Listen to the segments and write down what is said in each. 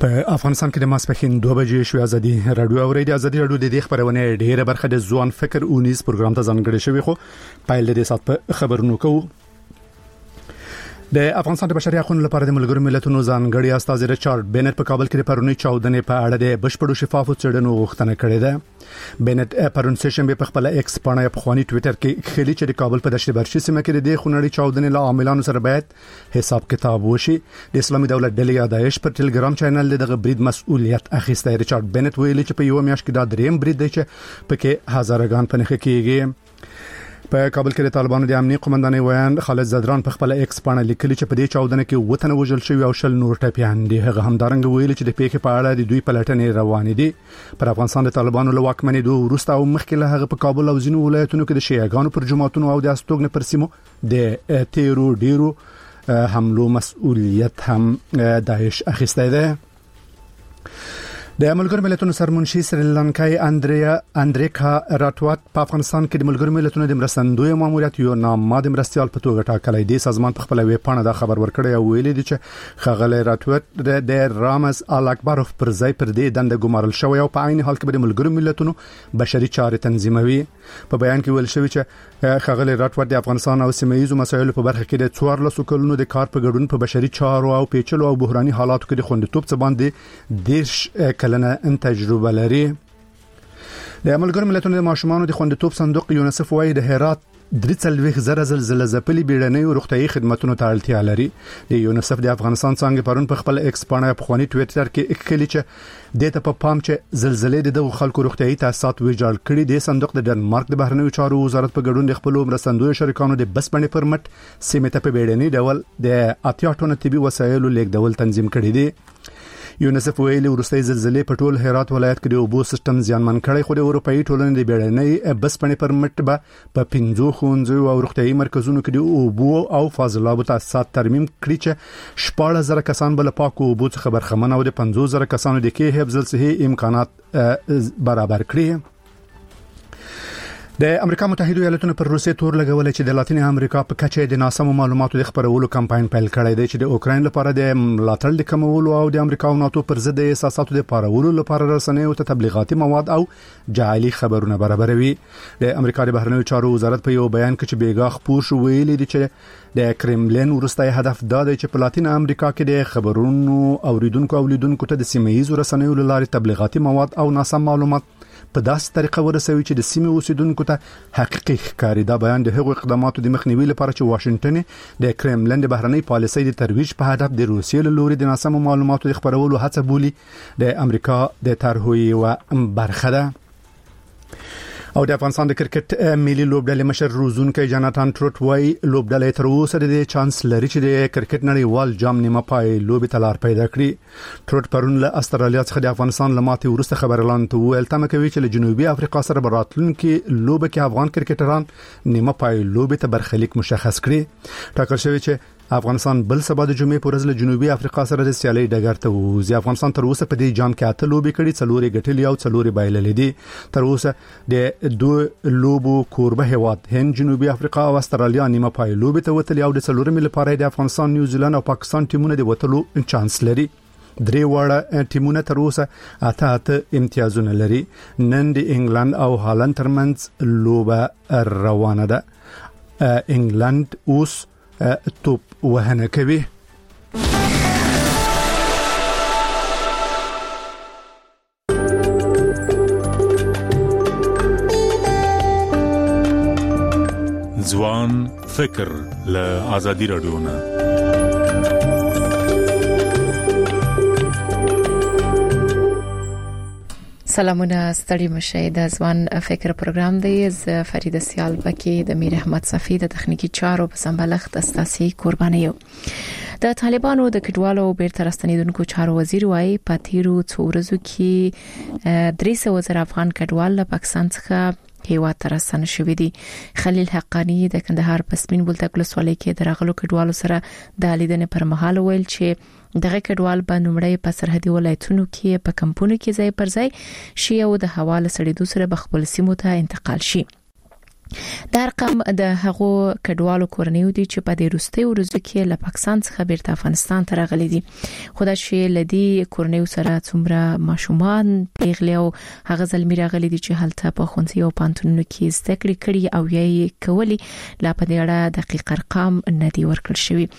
په افغانستان کې د ماسپښین 2 بجې شو ازادي رادیو او ریډیو ازادي رادیو د دې خبرونه ډیره برخه د ځوان فکر اونیز پروګرام ته ځانګړی شوی خو پایل د سات په خبرونو کوو د افغانستان د بشري حقوقو لپاره د ملګرو ملتونو ځانګړي استاذ ریچارډ بینټ په کابل کې د پرونی چاودنې په اړه د بشپړو شفافو څېړنو غوښتنه کړې ده. بینټ پرون سیشن په خپل ایکس باندې په خواني ټوئیټر کې خېلی چې د کابل په دشت برشي سیمه کې د خونړي چاودنې له عاملانو سره باید حساب کتاب وشي. د اسلامي دولت ډلې داعش پر ټلګرام چینل دغه برید مسؤلیت اخیسته. ریچارډ بینټ ویلي چې په یو میاشت کې دا دریم برید دی چې پکې هزارګان پنځه کېږي. په کابل کې د طالبانو د امنیت قومندان ویان خالد زدران په خپل ایکس باندې لیکلي چې په دې چاودنه کې وطن وژل شوی او شل نور ټپيان دي. هغه همدارنګ ویلي چې د پیښې په اړه د دوی پلټنې روانې دي. پر افغانستان د طالبانو له واکمنۍ دوه وروسته او مخکې له هغه په کابل او ځینو ولایتونو کې د شیعاګانو پر جماعتونو او د استوګن پر سیمو د تیرو ډیرو حملو مسؤلیت هم داعش اخیسته ده. د ملګرو ملتونو سرمنشي سریلانکای اندریکا راټوات په افغانستان کې د ملګرو ملتونو د مرستندوی ماموریت یو نامه د مرستيال په توګه ټاکلې دي. سازمان په خپل ویب پاڼه دا خبر ورکړی او ویلي دي چې خغل راټوات د رامز الاکبروف پر ځای پر دې دنده ګمارل شوی او په عین حال کې د ملګرو ملتونو بشري چارې تنظیموي. په بیان کې ویل شوی چې خغل راټوات د افغانستان او سیمه‌یزو مسایلو په برخه کې د 14 کلونو د کار په ګډون په بشري چارو او پیچلو او بحراني حالاتو کې د خوندیتوب څخه باندې دیش کلنه تجربه لري. د ملګرو ملتونو د ماشومانو د خوندیتوب صندوق یونیسف وايي د هرات 3.0 زلزلې ځپلي بیړنۍ روغتيایي خدماتو ته اړتیا لري. د یونیسف د افغانستان څنګه پرون په خپل ایکس باندې په خواني ټوئیټر کې کلی چې د ته په پام چې زلزلې د خلکو روغتيایي تاسیسات ویجاړ کړي. د صندوق د ډنمارک د بهرنیو چارو وزارت په ګډون د خپل مرستندوی شریکانو د بس باندې پرمټ سیمه ته په بیړنۍ ډول د 80 ټن طبي وسایلو لیږدول تنظیم کړي دي. یونیسف ویلي ورستۍ زلزلې په ټول هرات ولایت کې د اوبو سیستم زیانمن کړی خو د اروپאי ټولنې د بیړنۍ بس باندې پرمټ په 15 ښوونځیو او روغتيایي مرکزونو کې د اوبو او فاضلابو تاسیسات ترمیم کړي چې 14,000 کسان بل پاکو اوبو څخه برخمن او د 15,000 کسانو د کې حفظ صحي امکانات برابر کړي. د امریکا متحده ایالاتونو پر روسیې تور لګول چې د لاتین امریکا په کچه د ناسمو معلوماتو د خبرولو کمپاین پیل کړی دی چې د اوکراین لپاره د ملاتړ د کمولو او د امریکا او ناتو پر ضد اساساتو د پارولو لپاره رسنیو ته تبلیغاتي مواد او جعلي خبرونه برابروي. د امریکا د بهرنیو چارو وزارت په یو بیان کې چې بیګا خپور شو ویلي دی چې د کرملین ورستای هدف دا دی چې په لاتین امریکا کې د خبرونو اوریدونکو او لیدونکو ته د سیمه‌یزو رسنیو لارې تبلیغاتي مواد او ناسم معلومات په داسې طریقه ورسوي چې د سیمې اوسیدونکو ته حقیقي ښکاري. دا بیان د هغو اقداماتو د مخنیوي لپاره چې واشنگټن د کرملین د بهرنۍ پالیسۍ د ترویج په هدف د روسیې له لوري د ناسمو معلوماتو د خبرولو هڅه بولي د امریکا د طرحو یو برخه ده. او د افغانستان د کرکټ ملي لوبډلې مشر روزونکي جاناتان ټروټ وايي لوبډلې تر اوسه د چانس لري چې د کرکټ نړیوال جام نیمه پای لوبې تلار پیدا کړي. ټروټ پرون له استرالیا څخه د افغانستان لماتې ورسته خبرلان ته ویل تمه کوي چې له جنوبي افریقا سره براتلونکي لوبه کې افغان کرکټران نیمه پای لوبې ته برخلیک مشخص کړي. ټاکل شوی چې افغانستان بل سبا د جمعې پر ورځ له جنوبي افریقا سره د سیالي ډګر ته وځي. افغانستان تر اوسه په دې جام کې 8 لوبې کړې، 4 ګټلې او 4 بایللې دي. تر اوسه د 2 لوبو کوربه هیواد هند، جنوبي افریقا او استرالیا نیمه پای لوبې ته وتلې او د 4 ملي لپاره د افغانستان، نیوزیلند او پاکستان ټیمونه د وتلو چانس لري. درې واړه ټیمونه تر اوسه 8 امتیازونه لري. نن د انګلند او هالند ترمنځ لوبه روانه ده. انګلند اوس توپ وهنه کوي. ځوان فکر له آزادي رادیو نه. سلامونه، ستړي مشه. د ځوان فکر پروګرام دی. ز فریده سیال بکی د میر احمد صفی د تخنیکی چارو په سمبالښت استاسي قرباني یو. د طالبانو د کډوالو بیرته راستنیدونکو چارو وزیر وايي په تیرو څو ورځو کې 300,000 افغان کډوال له پاکستان څخه هیواد ته راستنه شوي دي. خلیل حقانی د کندهار پسمین بولتک لسوالۍ کې د راغلو کډوالو سره د لیدنې پر مهال ویل چې دغه کډوال په نومړی په سرحدي ولایتونو کې په کمپونو کې ځای پر ځای شي او د حواله سړېدو سره بخپل سیمو ته انتقال شي. دا رقم د هغو کډوالو کورنیو دي چې په دې وروستي ورځو کې له پاکستان څخه بیرته افغانستان ته راغلي دي. خو دا چې لدی کورنیو سره څومره ماشومان پیغلي او هغه زلمی راغلي دي چې هلته په خونځي او پانتونونو کې زده کړې کړي او یې کولی لا په دې اړه دقیق ارقام نه دي ورکړل شوی.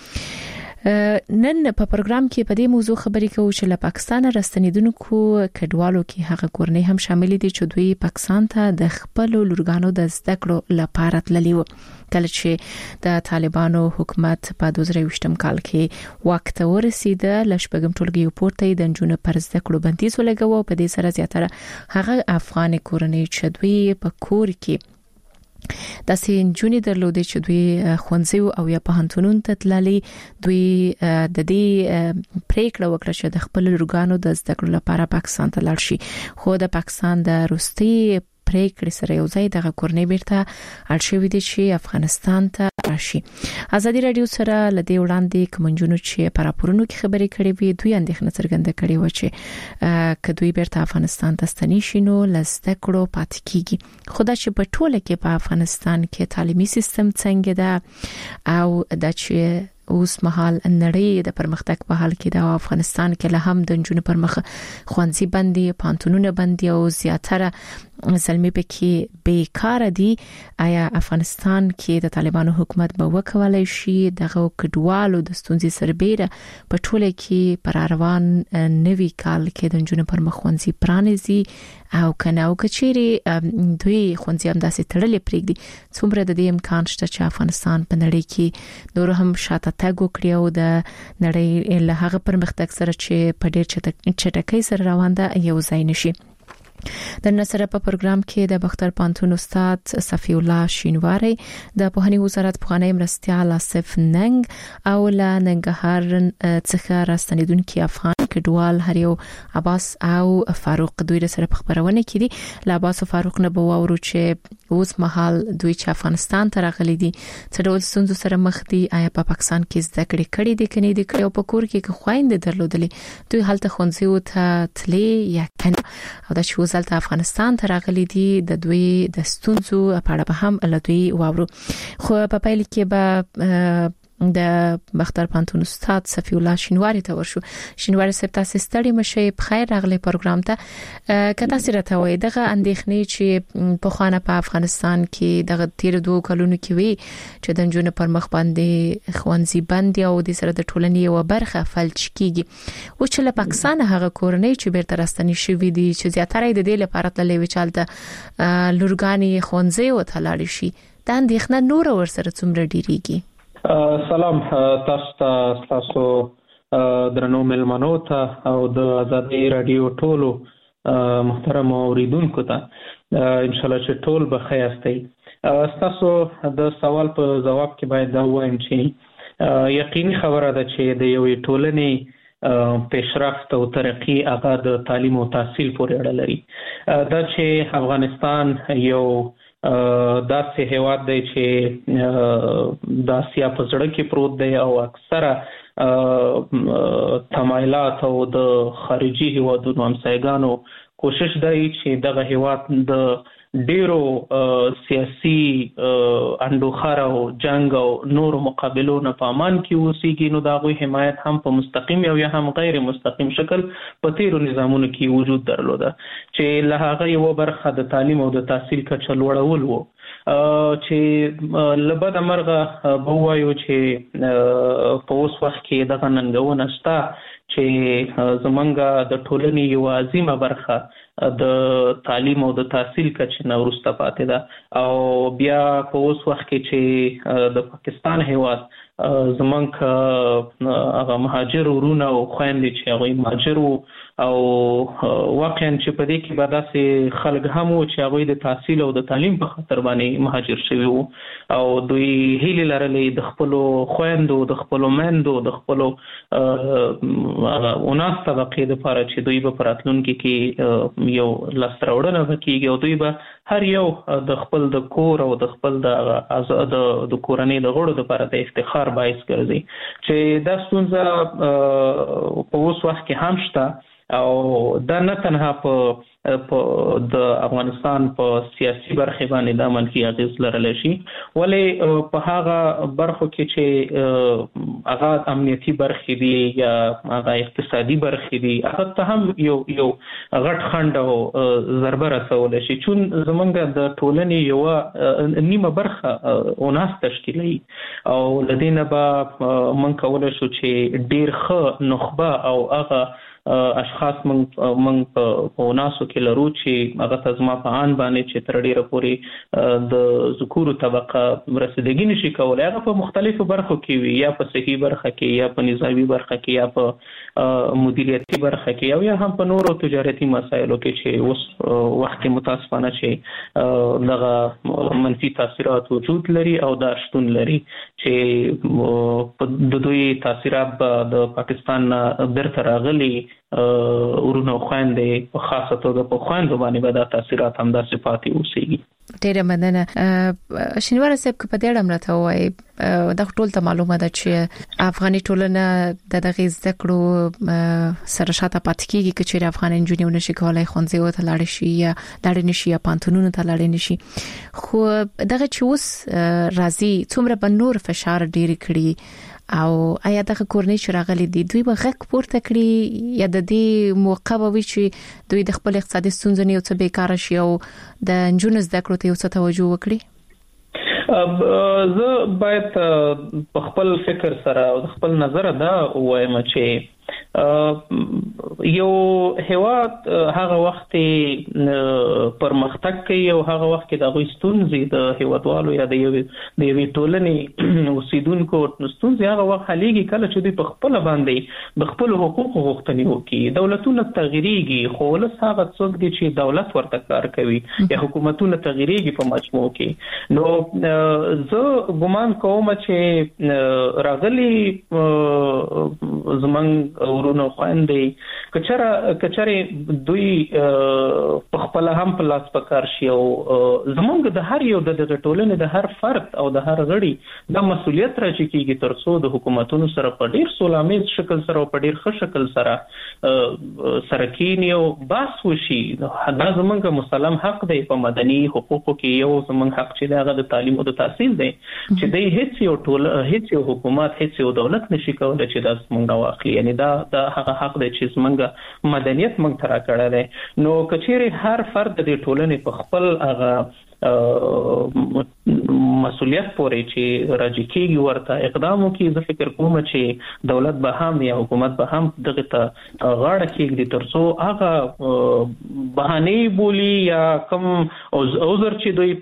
نن په پروګرام کې په دې موضوع خبرې کوو چې له پاکستان راستنیدونکو کډوالو کې هغه کورنۍ هم شامل دي چې دوی پاکستان ته د خپل لورګانو د زده کړو لپاره تللي وو. کله چې د طالبانو حکومت په 2020 کال کې واک ته ورسید، لشبګم ټولګي پورته د جنونو پر زده کړو بندیز ولګاوه. په دې سره زیاتره هغه افغان کورنۍ چې دوی په کور کې د سینجونی درلودي چې دوی خونځي او یا په هنتونون ته تللي، دوی د دې پریکړه وکړه چې د خپل لورګانو د زده کړو لپاره پاکستان ته لاړ شي. خو د پاکستان د روستي پریکړې سره یو ځای د کورنۍ بیرته اړشوي دي چې افغانستان ته راشي. ازادي رادیو سره لدی وړاندې کومنجونو چې پر راپورونو کې خبرې کړې وي، دوی اندېښنه څرګنده کړې و چې کدوې بیرته افغانستان ته ستنی شینو لزده کړو پات کیږي. خدا چې په ټوله کې په افغانستان کې تعلیمي سیستم څنګه ده او د چې اوس مهال نړۍ د پرمختګ په حال کې د افغانستان کې له هم د جنونو پر مخ خوانځي بندي، پانتونونه بندي او زیاتره زلمی پکې بیکاره دي. آیا افغانستان کې د طالبانو حکومت به وکولای شي دغه کډوالو د ستونزې سربېره په ټوله کې پر روان نوي کال کې د جنونو پر مخ خوانځي پرانیزي او کنه او کچيري دوی خوانځي هم داسې تړلې پرېږدي؟ څومره د دې امکان شته چې افغانستان په نړۍ کې نور هم شاته تګ وکړي او د نړۍ له هغه پرمختګ سره چې په ډېر چټکۍ سره روان ده یو ځای نشي؟ د نصر په پروګرام کې د بختر پانتون استاد صفی الله شینواری، د پوهنې وزارت پخوانی مرستیال آصف ننګ او له ننګرهار څخه راستنیدونکي افغان کډوال هریو عباس او فاروق دوی سره په خبرونه کې دي. له عباس او فاروق نه به وورو چې اوس مهال دوی چې افغانستان ته راغلي دي څه ډول ستونزو سره مخ دي، آیا په پاکستان کې زده کړې کړې دي کني دي او په کور کې خويندې درلودلې دوی هلته خونځي ته تلې یا کنه، او دا چې وزلته افغانستان ته راغلي دي د دوی د ستونزو په اړه به هم لدوی وورو. خو په پیل کې به د بختر پانتون استاد صفی الله شینواری ته ورشو. شینواری صاحب تاسو ستړي مشه، په خیر راغلی پروګرام ته. کله چې راته وای دغه اندېښنې چې په خوانه په افغانستان کې دغه تیر 2 کلونو کې وی چې د جنونو پر مخ باندې خوانځي بندي او د سره د ټولنې یو برخه فلج کیږي، او چې له پاکستان هغه کورنۍ چې بیرته راستنی شوې دي چې زیاتره د دې لپاره تللې وچالته لورګانی خوانځي او تلاړي شي، دا اندېښنه نور ورسره څومره ډیریږي؟ سلام تاسو درنو ملمنو ته او د آزادي رادیو ټولو محترم اوریدونکو ته ان شاء الله چې ټول به خیر یاستئ. تاسو د سوال په جواب کې باید دا وایم چې یقیني خبره ده چې د یوې ټولنې پیشرفت او ترقی هغه د تعلیم او تحصیل پورې اړه لري. دا چې افغانستان یو داسې هیواد دی چې د آسیا په زړه کې پروت دی او اکثره تمایلات او د خارجي هیوادونو همسایګانو کوشش دی چې دغه هیواد د ډیرو سیاسي انډوخر او جنگ او نور مقابلو نه په امان کې اوسېږي، نو دغه حمایت هم په مستقیم او یا هم غیر مستقیم شکل په تیرو نظامونو کې وجود درلوده چې له هغه یو برخه د تعلیم او د تحصیل کچه لوړول وو چې لبد مرغه به وایو چې په اوس وخت کې دغه ننګونه شته چې زمونږ د ټولنې یو عظیمه برخه د تعلیم او د تحصیل کچه نه وروسته پاتې ده، او بیا په اوس وخت کې چې د پاکستان هیواد زمونږ هغه مهاجر ورونه او خويندې چې هغه مهاجر وو او واقعا چې په دې کې به داسې خلک هم وو چې هغه د تحصیل او د تعلیم په خاطر باندې مهاجر شوي وو او دوی هیله لرلې د خپل خويندو د خپل مندو د خپل اوناس طبقه د لپاره چې دوی په راتلونکي کې یو لستراوړنه وکړي او دوی به هر یو د خپل د کور او د خپل د آزاد د کورنۍ د غړو لپاره د افتخار باعث ګرځي چې دا ستونزه په اوس وخت کې هم شته او دا نه تنها په د افغانستان په سیاسي برخه باندې د منفي اغیز لرلی شي ولې په هغه برخو کې چې هغه امنیتي برخې دي یا هغه اقتصادي برخې دي هغه ته هم یو غټ خنډ او ضربه رسول شي چون زمونږ د ټولنې یو نیمه برخه اوناس تشکیلي او لدینه به من کولای شو چې ډیر ښه نخبه او هغه اشخاص من په ناسو کې لرو چې هغه تزما په ان باندې چې تر ډیره پورې د ذکور طبقه رسیدګي نشي کولای هغه په مختلفو برخو کې وي یا په صحي برخه کې یا په نظامی برخه کې یا په مدیریتي برخه کې او یا هم په نورو تجارتي مسایلو کې چې اوس وخت متاسفانه چې دغه منفي تاثیرات وجود لري او دا شتون لري چې د دوی تاثیرات د پاکستان برته راغلي ورونو خويندې په خاصه توګه په خويندو باندې به دا تاثیرات هم د صفاتي اوسېږي. ډیره مننه. شینوار صاحب په دې اړه راته وایي دا ټول ته معلومه ده چې افغاني ټولنه د دغه زده کړو سره شاته پاتې کیږي چې افغان انجونیو نشي کولای خونځي وته لاړ شي یا لاړ نشي یا پانتونونو ته لاړ نشي خو دغه چې اوس راځي څومره بنور فشار ډیر کړی او آیا دغه کورنۍ چې راغلي دي دوی به غږ پورته کړي یا د دې موقع به وي چې دوی د خپل اقتصادي ستونزو نه یو څه بیکاره شي او د انجونو زده کړو ته یو څه توجه وکړي؟ زه باید په خپل فکر سره او خپل نظر دا وایم چې یو هیواد هغه وخت پرمختګ کوي او هغه وخت کې د غوښتنې ستونزې د هیوادوالو یا د یوې ټولنې اوسیدونکو ستونزې هغه وخت حلېږي کله چې دوی په خپل باندې د خپل حقوقو غوښتنې وکړي. دولتونه تغیریږي خو ولس هغه څوک دي چې دولت ورته کار کوي یا حکومتونه تغیریږي په مجموع کې. نو زه ګمان کوم چې راغلي زمونږ ورونو خويندې کچره دوی په خپل هم په لاس پکار شي او زمونږ د هر یو د ټولنې د هر فرد او د هر غړي د مسولیت راځي کیږي ترڅو د حکومتونو سره په ډیر سولاميز شکل سره او په ډیر ښه شکل سره سرکینی او باس وشي. دا زمونږ مسلم حق دی په مدني حقوقو کې یو زمونږ حق چې دغه د تعلیم او د تحصیل دی چې د هیڅ یو حکومت هیڅ یو دولت نشي کولای چې دا زمونږ واخلي. یعنی دا هغه حق دی چې زمونږ مدنیت موږ ترا کړی دی. نو کچېره هر فرد د ټولنې په خپل هغه مسولیت پورې چې راځي کېږي ورته اقدام وکړي. زه فکر کوم چې دولت به هم یا حکومت به هم دغه ته غاړه کېږدي ترڅو هغه بهانې بولی یا کوم عذر چې دوی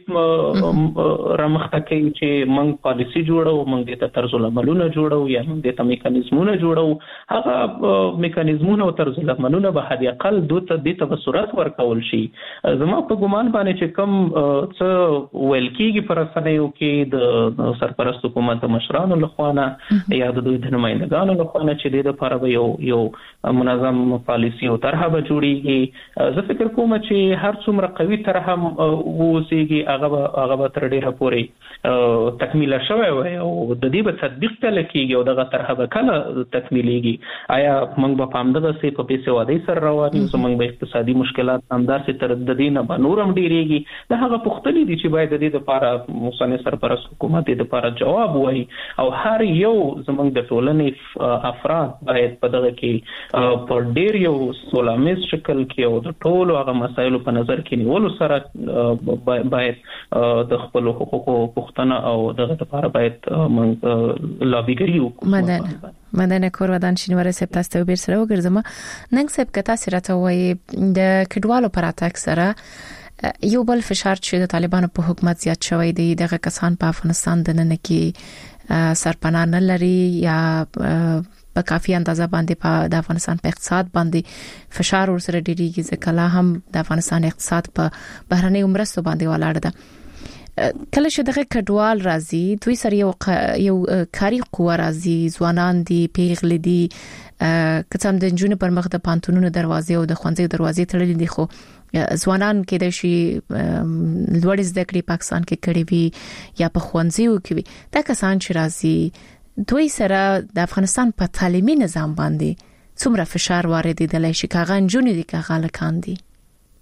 رامخته کوي چې موږ پالیسي جوړو موږ د طرز العملونه جوړو یا موږ د میکانیزمونه جوړو هغه میکانیزمونه او طرز العملونه به حد اقل د صورت ورکول شي. زما په ګمان باندې چې کوم څه ویل کېږي پر رسنیو کې د سرپرست حکومت مشرانو لخوا یا د دوی د نمائندګانو لخوا چې د لپاره یو منظم پالیسي او طرحه به جوړیږي. زه فکر کوم چې هر څومره قوي طرحه ووسیږي هغه به تر ډیره پورې تکمیل شوی وي او د دې به تطبیق کله کېږي او دغه طرحه به کله تکمیلېږي. آیا موږ به په همدغه سي په پیسې وادي سره روان یو زموږ به اقتصادي مشکلات همداسې تر د دې نه به نور هم ډیریږي؟ دا هغه پوښتنې دي چې باید د دې لپاره موسنه سرپرست حکومت د لپاره جواب وایي او هر یو زموږ د ټولنې افراد باید په دغه کې په ډیر یو سولاميز شکل کې او د ټولو هغه مسایلو په نظر کې نیولو سره باید د خپل حقوقو پوښتنه او دغه لپاره باید موږ لابیګری وکړو. مننه کورودان شینوار صاحب تاسو به سره وګرځم. نن صاحب کته سره وایي د کډوالو پر اتاک سره یو بل فشار چې د طالبانو په حکومت زیات شوی دی. دغه کسان په افغانستان د نن کې سرپناه نه لري یا په کافي اندازه باندې په د افغانستان په اقتصاد باندې فشار ورسره ډیریږي ځکه لا هم د افغانستان اقتصاد په بهرنۍ مرستو باندې ولاړ ده. کله چې دغه کډوال راځي دوی سره یو کاری قوه راځي ځوانان دي پیغلې دي کڅم د جنونو پر مخ د پانتونونو دروازې او د خوندې دروازې تړلې دي خو ځوانان کې د شي لوړ زده کړې پاکستان کې کړي وي یا په خوندې وکوي. دا کسان چې راځي دوی سره د افغانستان په تعلیمي نظام باندې څومره فشار وارد دي لای شي کاغه جنونو دي کاغه لکان دي؟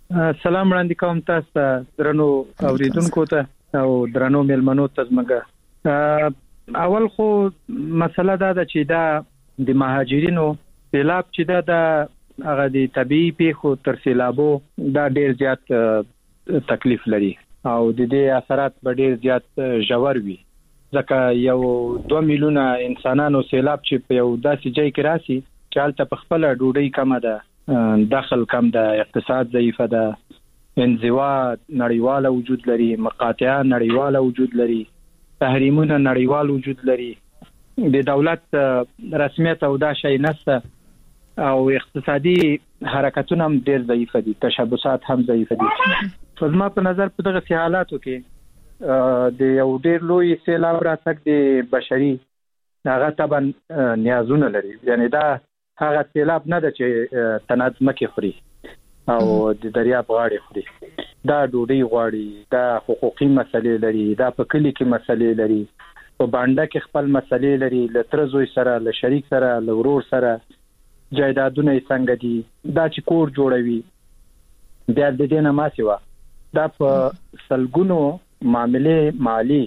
سلام وړاندې کوم تاسو ته درنو اوریدونکو ته او درنو ملمنو ته زمګه اول خو مسله دا ده چې دا د مهاجرینو سیلاب چې دا هغه د طبيعي پیښو تر سیلابو دا ډیر زیات تکلیف لري او د دې اثرات به ډیر زیات ژور وي ځکه یو 2 میلیونه انسانانو سیلاب چې په یو داسې ځای کې راسي چې هلته په خپل ډوډۍ کمه ده دخل کم ده اقتصاد ضعیفه ده انزوا نړیواله وجود لري مقاطعه نړیواله وجود لري تحریمونه نړیوال وجود لري د دولت رسمیت او دا شی نشته او اقتصادي حرکتونه هم ډیر ضعیفه دي تشبثات هم ضعیفه دي فزما په نظر په دغه حالاتو کې د یو ډیر لوی سیلاب راتګ د بشري هغه طبعا نیازونه لري یعنی دا هغه سیلاب نه ده چې تنات مکه خوري او د دریاب غاړي خوري دا ډوډۍ غواړي دا حقوقي مسلې لري دا په کلی کې مسلې لري په باندې کې خپل مسلې لري لتر زوی سره ل شریک سره ل ورور سره جایدادونه څنګه دي دا چې کور جوړوي بیا د دې نه ما سیوا دا په سلګونو معاملې مالی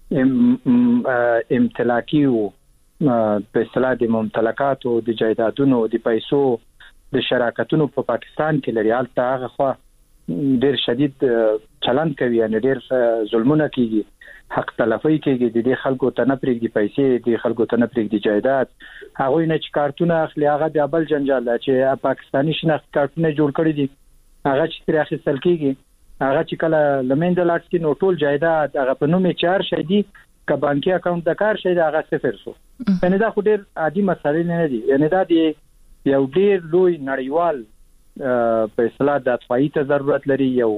امتلاکی وو په اصطلاح د ممتلکاتو د جایدادونو د پیسو د شراکتونو په پاکستان کې لري حالت هغه خو ډیر شدید چلن کوي یعنی ډیر ظلمونه کوي حق تلفي کوي د دې خلکو ته نه پرېږدي پیسې د خلکو ته نه پرېږدي جایداد هغه نه چې کارتونه اخلي هغه د بل جنجال چې پاکستاني شناخت کارتونه جوړ کړی دي هغه چې تر اخیستل کیږي هغه چې کله لمنډ لاټ کې نو ټول جایداد هغه په نوم 4 شې دي ک بانکي اکاونټ د کار شي دا هغه صفر شو یعنی دا خو ډیر عادي مسالې نه دي یعنی دا دی یو ډیر لوی نړیوال په اصطلاح د اطفائي ته ضرورت لري یو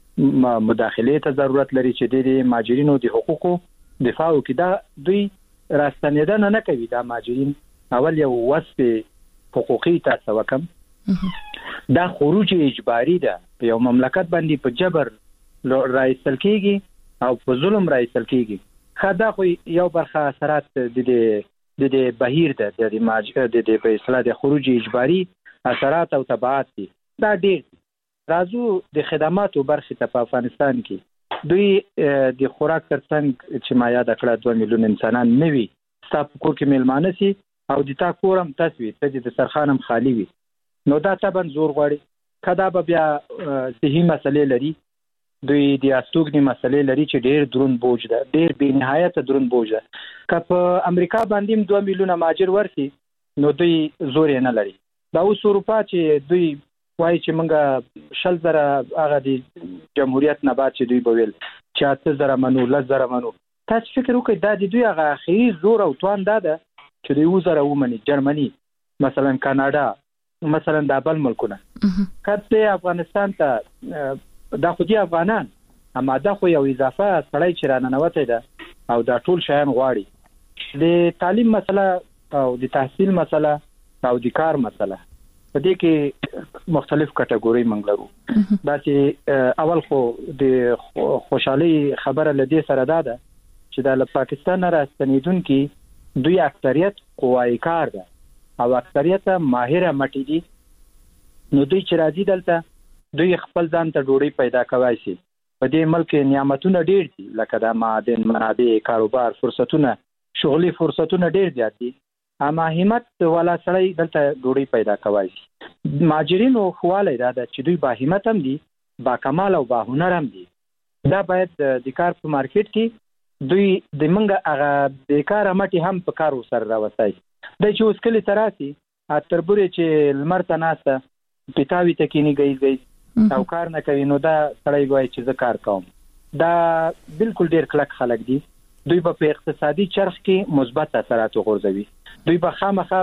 مداخله ته ضرورت لري چې د مهاجرینو د حقوقو دفاع وکړي دا دوی راستنیدنه نه کوي دا مهاجرین اول یو وصف حقوقي تاسو وکم دا خروج اجباري ده په یو مملکت باندې په جبر رایستل کیږي او په ظلم رایستل کیږي خدا خو یو برخه اثرات د بهیر ده د په اصطلاح د خروج اجباري اثرات او تبعات دي دا ډیر راځو د خدماتو برخه ته په افغانستان کې دوی د خوراک ترڅنګ چې ما یاد کړه 2 میلیون انسانان نوي ستاسو کور کې میلمانه سي او د تا کورم تاسو ته د سرخانم خالی وي نو دا طبعا زور غواړي کدا به بیا صحیح مسلې لري دوی د استوګنی مسلې لري چې ډېر درون بوج ده ډېر بې نهایت درون بوج ده که په امریکا باندې 2 میلیونه مهاجر ورسي نو دوی زور نه لري دا اوس اروپا چې دوی وایي چې موږ 100,000 هغه د جمهوریت نه بعد چې دوی بویل 70,000 منو 10,000 منو تاسو فکر وکړئ دا د دوی هغه اخري زور او توان ده چې دوی وزره ومني جرمني مثلا کاناډا مثلا د بل ملکونه کته افغانستان ته دا خو دي افغانان اما دا خو یو اضافه سړی چې راننوته ده او دا ټول شیان غواړي د تعلیم مسله او د تحصیل مسله او د کار مسله په دې کې مختلف کټګوري موږ لرو دا چې اول خو د خوشحالي خبره لدی سره ده چې د پاکستان راستنیدونکو دوی اکثریت قوای کار ده او اکثریت ماهر مټی دي نو دوی چې راځي دلته دوی خپل ځان ته ډوډۍ پیدا کوي شي په دې ملک نعمتونه ډېر دي لکه د معادن منابع کاروبار فرصتونه شغلي فرصتونه ډېر زیات دي اما همت ولا سړی دلته ډوډۍ پیدا کوي شي مهاجرینو خواله دا چې دوی با همت هم دي با کمال او با هنر هم دي دا باید د کار په مارکیټ کې دوی د منګه هغه بیکاره مټي هم په کار وسره راوستي د چې اوس کلی تراسي اتربوري چې لمرته ناسه پټاوي تکینی گئی او کار نه کوي نو دا سړی وایي چې زه کار کوم دا بالکل ډیر کلک خلک دي دوی په اقتصادي چرخ کې مثبت اثرات غورځوي دوی به خامخا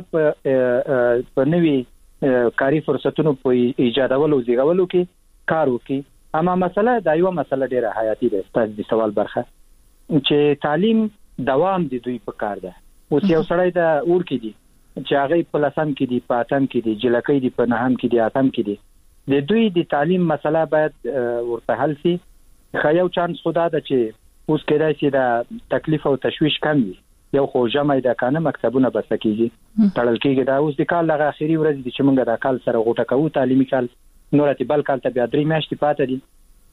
په نوي کاری فرصتونو په ایجادولو زیږولو کې کار وکړي اما مسله دا یو مسله ډیره حیاتي ده تاسو د سوال برخه چې تعلیم دوام دي دوی په کار ده اوس یو سړی دا اور کې دي چې هغه په لسم کې دي په اتم کې دي جلکې دي په نهم کې دي اتم کې دي د دوی د تعلیم مسله باید ورته حل شي خو یو چانس خدا ده چې اوس کېدای شي د تکلیف او تشویش کم وي یو خو جمع د کانه مکتبونه بس کېږي تړل کېږي دا اوس د کال لغه اخیری ورځ دي چې موږ د کال سره غوټه کوو تعلیمي کال نور ته بل کال ته بیا 3 میاشتې پاتې دي.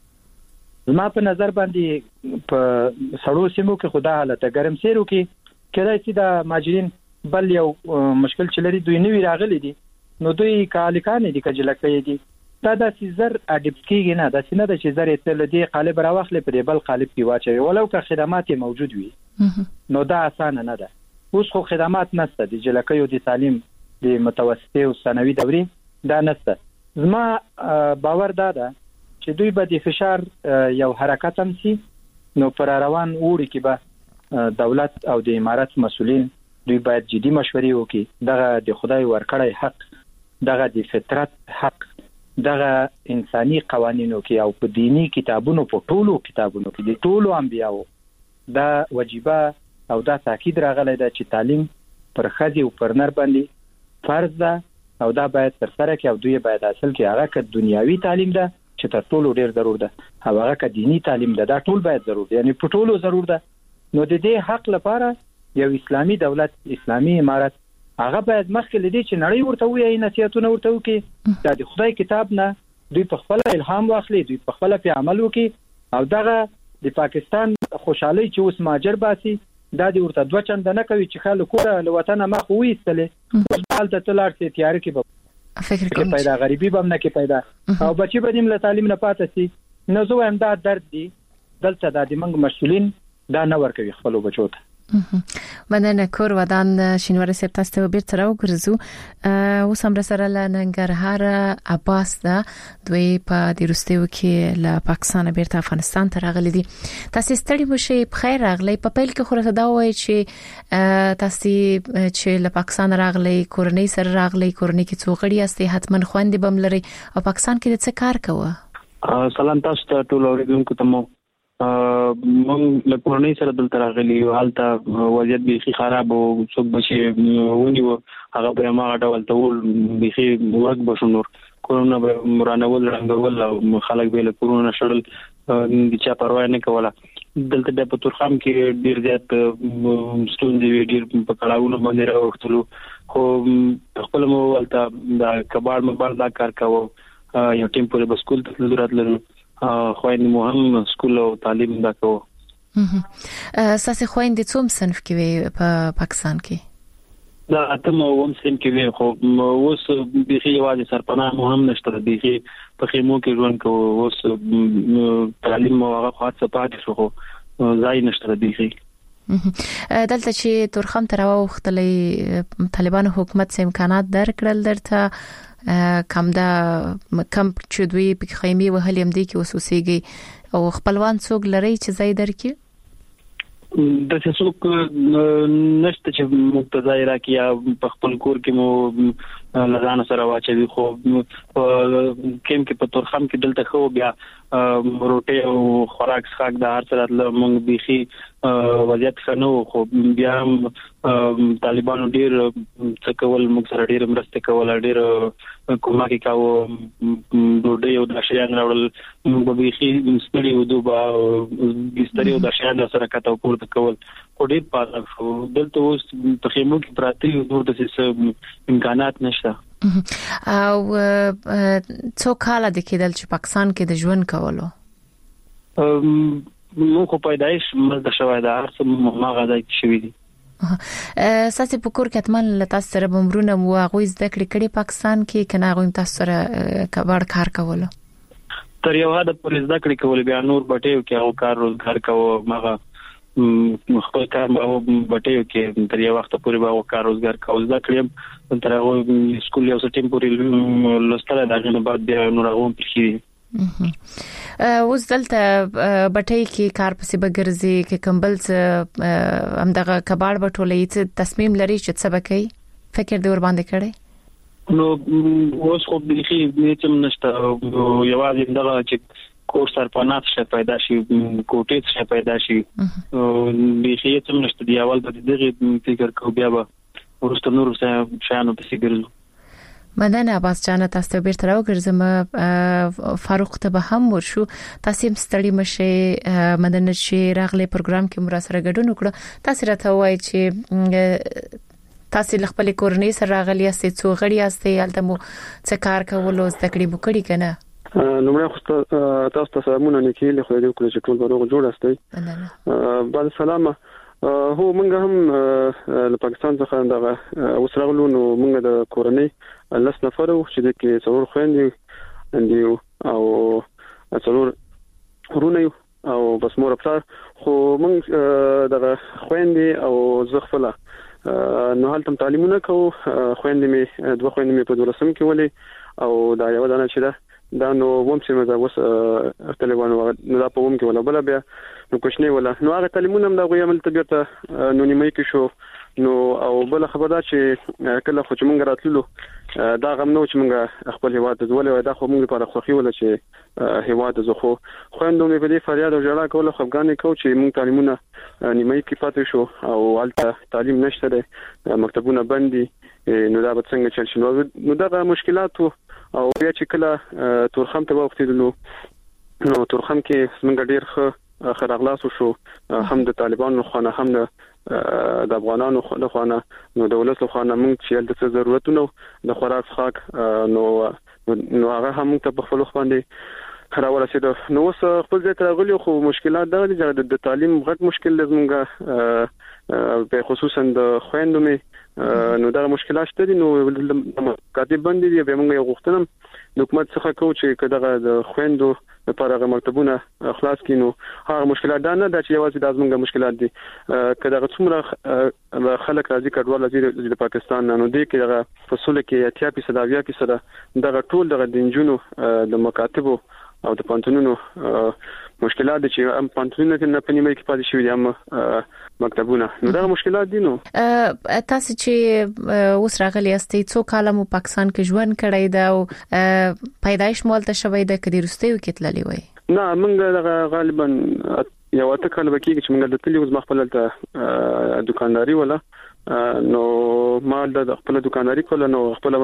زما په نظر باندې په سړو سیمو کې خدا حالت ګرم سیرو کې کله چې د ماجرین بل یو مشکل چې لري دوی نوی راغلي دي نو دوی کالکان دي کجلکې دي دا د سیزر اډیپ کېږي نه د سینه د سیزر ته لدی قالب راوخلې په بل قالب کې واچوي ولو که خدمات موجود وي نو دا اسانه نه ده. اوس خو خدمات نشته د جلکې او د تعلیم د متوسطه او ثانوي دوري دا نشته. زما باور دا ده چې دوی به د فشار یو حرکت هم سي نو پر روان وړي کې به دولت او د امارات مسؤلین دوی باید جدي مشورې وکړي دغه د خدای ورکړی حق دغه د فطرت حق دغه انساني قوانینو کې او په دینی کتابونو په ټولو کتابونو کې د ټولو انبیاو دا واجبہ او دا تاکید راغلی دا چې تعلیم پر ښځې او پر نر باندې فرض ده او دا باید تر سره کې او دوی باید اصل کې هغه ک دنیاوي تعلیم ده چې تر ټولو ډیر ضرور ده او هغه ک دینی تعلیم ده دا ټول باید ضرور ده یعنی په ټولو ضرور ده. نو د دې حق لپاره یو اسلامي دولت اسلامي امارت هغه باید مخکې لدی چې نړۍ ورته وایي نصيحتونه ورته وکړي دا د خدای کتاب نه دوی په خپل الهام واخلي دوی په خپل په عمل وکړي او دغه د پاکستان خوشحالي چې اوس ماجر باسي دا د ورته دوه چند نه کوي چې خلکو له وطن مخ وېستلې اوس حالت تلار سي تیار کې به فکر کوم پیدا غریبي به نه کې پیدا او بچي به دیم له تعلیم نه پاتې سي نو زه هم دا درد دي دلته د منګ مسؤلین دا نه ور کوي خپل بچو ته. مننه کور ودان شینوار سپ تاسو به تر وګرځو اوس هم سره له ننګرهار عباس دا دوی په د روستیو کې له پاکستان بیرته افغانستان ته راغلي دي. تاسو ستړي مشه په خیر راغلي په پیل کې خو دا وایي چې تاسو چې له پاکستان راغلي کورنۍ سره راغلي کورنۍ کې څو غړي استي حتمن خويندې بم لري او پاکستان کې څه کار کوي؟ سلام تاسو ته ټول اوریدونکو ته مو مونږ له کورنۍ سره دلته راغلي یو حالته وضعیت بیخي خراب او څوک بچي ونیو هغه به ما ډول ټول بیخي ورک بشنور کورونا به مرانول رنګول او خلک به له کورونا شړل د چا پروا نه کوله. دلته د پتورخام کې ډیر زیات ستونزې ډیر په کلاونو باندې راوختلو خو خپل مو ولته د کباړ مبار دا کار کاوه یو ټیم په سکول ته ضرورت لرو خويندې مو هم سکول او تعلیم دا کوو. ساسي خويندې څوم صنف کې وي په پاکستان کې؟ دا اتم او هم صنف کې وي خو اوس بيخي واځي سرپناه مو هم نشته بيخي په خیمو کې ژوند کوو اوس تعلیم او هغه خاصه پاتې شو ځای نشته بيخي. دلته چې تورخم تر واوختلې طالبان حکومت سم امکانات درکړل درته کم چې دوی په خیمه وهلې هم دي کې وسوسېږي او خپلوان څوک لري چې ځای درکې د څوک نشته چې مقتضای راکیا په خپل کور کې مو لزان سره واچوي خو کیم کې په تورخم کې دلته خو بیا روټي او خوراک څخه د هر سره موږ بيخي وضعیت خنو خو بیا طالبانو ډیر څه کول موږ سره ډیر مرسته کول ډیر کومه کې کاو ډوډۍ او د شیان راول موږ بيخي مستړي ودو با بستر او د شیان سره کاته پورته کول خو ډیر پاتې شو دلته اوس په خیمو کې پراتی نور د څه امکانات نشته. او څو کال د کېدل چې پاکستان کې د ژوند کولو نو خو پیدایش مزه شوی دا هر څه ما غځای شوی دي. ساسي په کور کې اتمن له تاسو سره بمرونه مو غوي زده کړې پاکستان کې کنه غوي تاسو سره کباړ کار کولو تر یو حد پورې زده کړې کول بیا نور بټیو کې او کار روزګار کوو مغه خپل کار او بټیو کې تر یو وخت پورې به کار روزګار کوو زده کړم تر هغه سکول یو څه ټیم پورې لوستل دا غنه بعد بیا نور هغه پرخي. اوس دلته بټۍ کې کار پسې بګرځي کې کمبل څه همدغه کباړ بټولې څه تصمیم لري چې څه بکې فکر دی ور باندې کړی نو اوس خو بيخي نیچم نشته یوازې دغه چې کورس سرپنات شه پیدا شي کوټې شه پیدا شي بيخي څه نشته دی اول به دغه فکر کو بیا به ورسته نور څه شانو پسې ګرځو. مننه عباس جان تاسو بیرته راوګرځم فاروق ته به هم ورشو تاسو هم ستړي مشه مدنه شي راغلي پروګرام کې مرا سره ګډون وکړه تاسو راته وایي چې تاسو خپل کورنۍ سره راغلی یاستئ څو غړي یاستئ هلته مو څه کار کولو زده کړې مو کړې کنه؟ لومړی خو تاسو ته سلامونه لیکل خو دې کول چې ټول روغ جوړ استئ. بعد سلامه هو موږ هم له پاکستان څخه دغه وسرغلو نو موږ د کورنۍ لس نفر چې د کې څلور خويندې او څلور ورونه او بس مور خپل خو موږ دغه خويندې او زغفله نو هلته تعلیمونه کوو. خويندې مې دوه خويندې مې په 12 کې ولې او دا یو دانه چې دا نو ووم چې مې دا وس طالبانو نو دا په ووم کې ولا بل بیا نو کوښنی ولا نو هغه تعلیمونه هم دا غوې عمل طبيعت نو نیمه کې شو نو او بل خبر دا چې کله خو چې مونږ راتللو دا غم نو چې مونږ خپل هیواد ته ولې دا خو مونږ لپاره خوخي ولا چې هیواد زه خو خويندو مې په دې فریاد او جړه کوله خو افغاني کو چې مونږ تعلیمونه نیمه کې پاتې شو او البته تعلیم نشته ده مکتبونه بندي نو دا به څنګه چل شنو نو دا مشکلات او بیا چې کله تورخم ته وختیدلو نو تورخم کې څنګه ډیر خراغلاس شو هم د طالبانو خو نه هم د افغانانو خو نه نو دولت خو نه موږ چې د ضرورتونو د خوراک خاک نو هغه هم ته په خپل خو باندې خراوله شي نو اوس خپل ځای ته غلي خو مشکلات دا دي چې د تعلیم غټ مشکل لزمږه په خصوصا د خويندو مې نو دا مشکلات شته دي نو کاتب باندې دی به موږ یو غوښتنم د حکومت څخه کوو چې کله د خويندو لپاره مکتبونه خلاص کینو هغه مشکلات دا نه چې یوازې د ازمنګ مشکلات دي کله څومره خلک راځي کډوال راځي د پاکستان نو دي کې دغه فصول کې 80% دغه ټول دغه دنجونو د مکاتبو او د پانتونونو مشکلات دي چې هم پانتونونه نه پنیمه کې پاتې شوی هم مکتبونه نو دا مشکلات دي. نو تاسو چې اوس راغلی یاستئ څو کاله مو پاکستان کې ژوند کړی دا او پیدایش مولته شوی د کدي رستیو کې تللی وای؟ نه موږ غالبا یو اته کال وکړي چې موږ د تللی اوس خپل ته دکانداري ولا نو ما د خپل دکانداري کوله نو خپل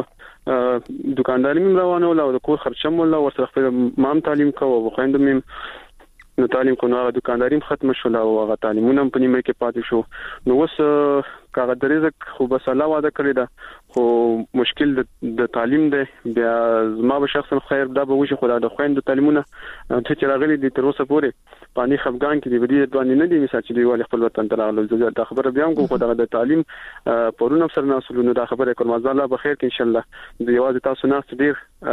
دکانداري مې روانه ولا او د کور خرچم ولا ورسره خپل مام تعلیم کوو خويندم نو تعلیم کو نو دکانداري ختم شول او هغه تعلیمونه په نیمه کې پاتې شو نو اوس کاغه درېزک خو بس الله وعده کړی دا خو مشکل د تعلیم دی بیا ما به شخصا خیر دا به وشي خو د خويندو تعلیمونه چې راغلي دي تر اوسه پورې پانی خفغان کې دی بدی دوانې نه دي مثال چې دی ولې خپل وطن ته راغلو دا خبره بیا کوم خو د تعلیم پرون افسر ناسلو دا خبره کوم الله به خیر کې ان شاء الله د یوازې تاسو نه ډیر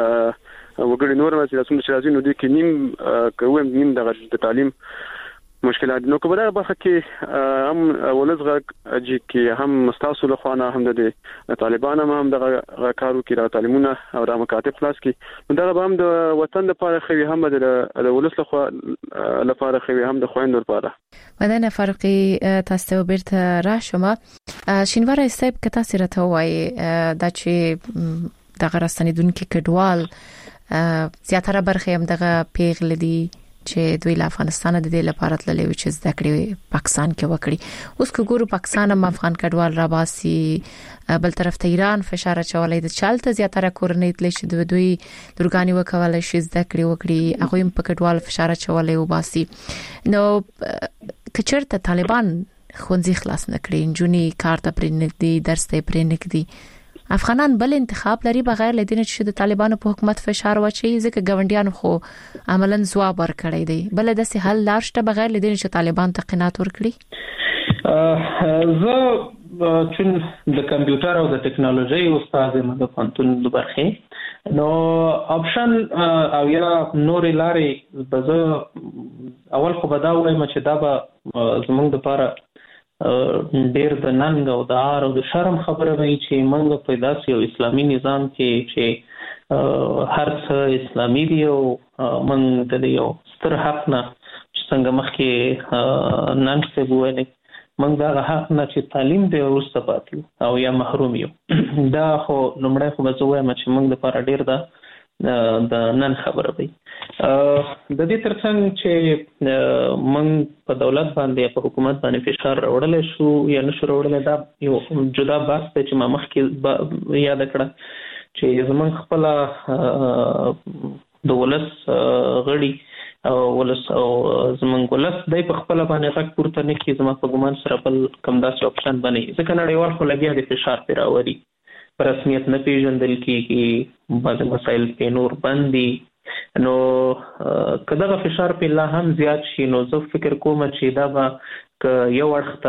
وګړي نور چې تاسو راځي نو دي کې نیم کوم نیم د تعلیم مشکلات نو کومه برخه کې هم ولزغه چې کې هم مستاسو له خوانه هم د طالبانو هم د کارو کې را تعلیمونه او د مکاتب خلاص کې دا به هم د وطن لپاره خوي هم د ولس لپاره خوي هم د خويندو لپاره مدنه فرقي تاسو بیرته راشمه شینوار استایب کته سره ته وای دا چې د غرستانیدونکو کډوال زیاتره برخه هم دغه پیغل دي چې دوی له افغانستان د دې لپاره تللي و چې زده کړې پاکستان کې وکړي اوس ګورو پاکستان هم افغان کډوال را باسي بل طرف ته ایران فشار چولې د چالت زیاتره کورنۍ تل چې دوی درګانی وکول شي زده کړې وکړي هغه هم په کډوال فشار چولې و باسي نو کچرته طالبان خونځي خلاص نکړي انجونی کار ته پرې نګدي درس ته پرې نګدي افغانان بل انتخاب لري بغیر لدینه چې د طالبانو په حکومت فشار واچي ځکه ګوندیانو خو عملاً ځواب ورکړی دی بل د سه حل لارشته بغیر لدینه چې طالبان ته قناعت ورکړي زه چې د کمپیوټر او د ټکنالوژي استاد یم د پانتون د برخې نو اپشن او یا نور لارې بزه اول خو بداوي چې دا به زمونږ لپاره ډېر د ننګ او د عار او د شرم خبره وي چې موږ په داسې یو اسلامي نظام کې چې هر څه اسلامي دی او موږ د یو ستر حق نه څنګه مخکې نن څه وایي موږ دا حق نه چې تعلیم دی ورسته پاتې او یا محروم یو دا خو لومړی خو به زه وایم چې موږ لپاره ډېر د نن خبره وي د دې ترڅنګ چې موږ په دولت باندې په حکومت باندې فشار راوړل شو یا نشو راوړل دا یو جدا بحث دی چې ما مخکې یاد کړه چې زمونږ خپل د ولس غړي ولس او زمونږ ولس د په خپل باندې غږ پورته نه کړي زما په ګومان سره بل کم داسې اپشن باندې ځکه نړیوال خو لګیا د فشار پر راوړي پر رسمیت نه پیژندل کیږي بعض مسایل په نور باندې نو کله فشار په لا هم زیات شي نو زه فکر کوم چې دا به یو